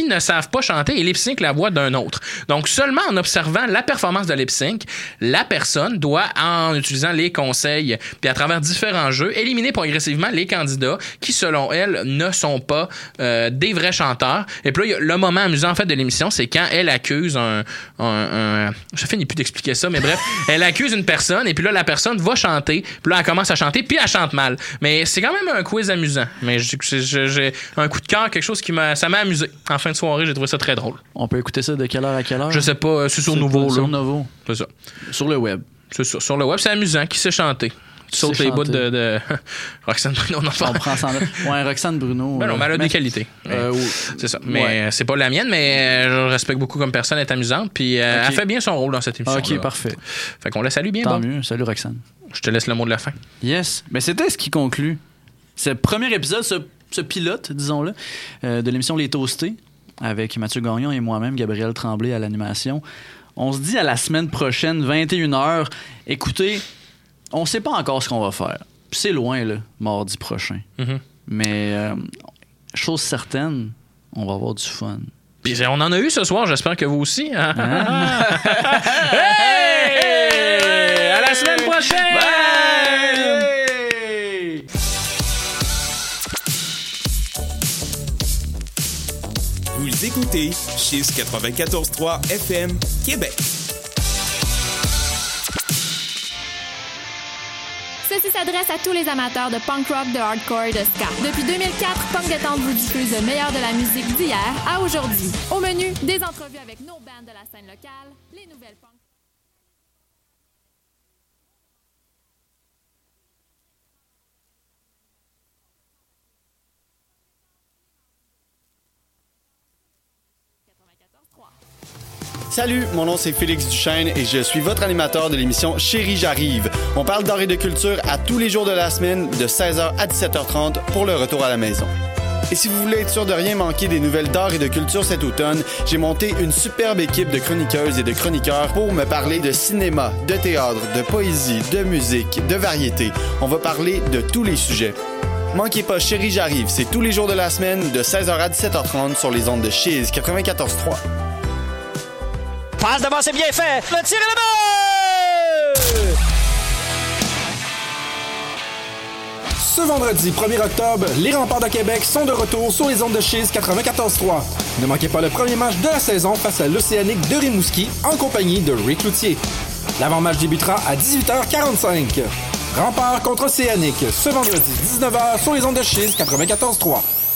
savent pas chanter et lip-sync la voix d'un autre. Donc, seulement en observant la performance de lip-sync, la personne doit, en utilisant les conseils, puis à travers différents jeux, éliminer progressivement les candidats qui, selon elle, ne sont pas des vrais chanteurs. Et puis là, le moment amusant, en fait, de l'émission, c'est quand elle accuse je finis plus d'expliquer ça, mais bref, elle accuse une personne, et puis là, la personne va chanter, puis là, elle commence à chanter, puis elle chante mal. Mais c'est quand même un quiz amusant. Mais j'ai un coup de cœur, quelque chose ça m'a amusé. En fin de soirée, j'ai trouvé ça très drôle. On peut écouter ça de quelle heure à quelle heure? Je sais pas, c'est sur Nouveau. Sur Nouveau. C'est ça. Sur le web. C'est ça. Sur le web, c'est amusant. Qui sait chanter? Tu sautes les bouts de Roxane Bruno. Non, on prend ça en ouais, Roxane Bruno. Ben non, mais elle a des qualités. C'est ça. Mais c'est pas la mienne, mais je respecte beaucoup comme personne, elle est amusante. Puis elle fait bien son rôle dans cette émission. OK, parfait. Fait qu'on la salue bien. Tant mieux. Salut Roxane. Je te laisse le mot de la fin. Yes. Mais c'était ce qui conclut ce premier épisode, ce pilote, disons-le, de l'émission Les Toastés, avec Mathieu Gagnon et moi-même, Gabriel Tremblay à l'animation. On se dit à la semaine prochaine, 21h. Écoutez, on sait pas encore ce qu'on va faire. Puis c'est loin, là, mardi prochain. Mm-hmm. Mais, chose certaine, on va avoir du fun. Puis on en a eu ce soir, j'espère que vous aussi. Hein? Hey! À la semaine prochaine! Bye! Vous écoutez Chiz 94.3 FM Québec. Ceci s'adresse à tous les amateurs de punk rock, de hardcore et de ska. Depuis 2004, Punk Détente vous diffuse le meilleur de la musique d'hier à aujourd'hui. Au menu, des entrevues avec nos bands de la scène locale, les nouvelles punk. Salut, mon nom c'est Félix Duchesne et je suis votre animateur de l'émission Chérie j'arrive. On parle d'art et de culture à tous les jours de la semaine de 16h à 17h30 pour le retour à la maison. Et si vous voulez être sûr de rien manquer des nouvelles d'art et de culture cet automne, j'ai monté une superbe équipe de chroniqueuses et de chroniqueurs pour me parler de cinéma, de théâtre, de poésie, de musique, de variété. On va parler de tous les sujets. Manquez pas Chérie j'arrive, c'est tous les jours de la semaine de 16h à 17h30 sur les ondes de Chiz 94.3. Passe devant, c'est bien fait. Le tir est là-bas! Ce vendredi 1er octobre, les Remparts de Québec sont de retour sur les ondes de Chiz 94.3. Ne manquez pas le premier match de la saison face à l'Océanique de Rimouski en compagnie de Rick Cloutier. L'avant-match débutera à 18h45. Remparts contre Océanique, ce vendredi 19h sur les ondes de Chiz 94.3.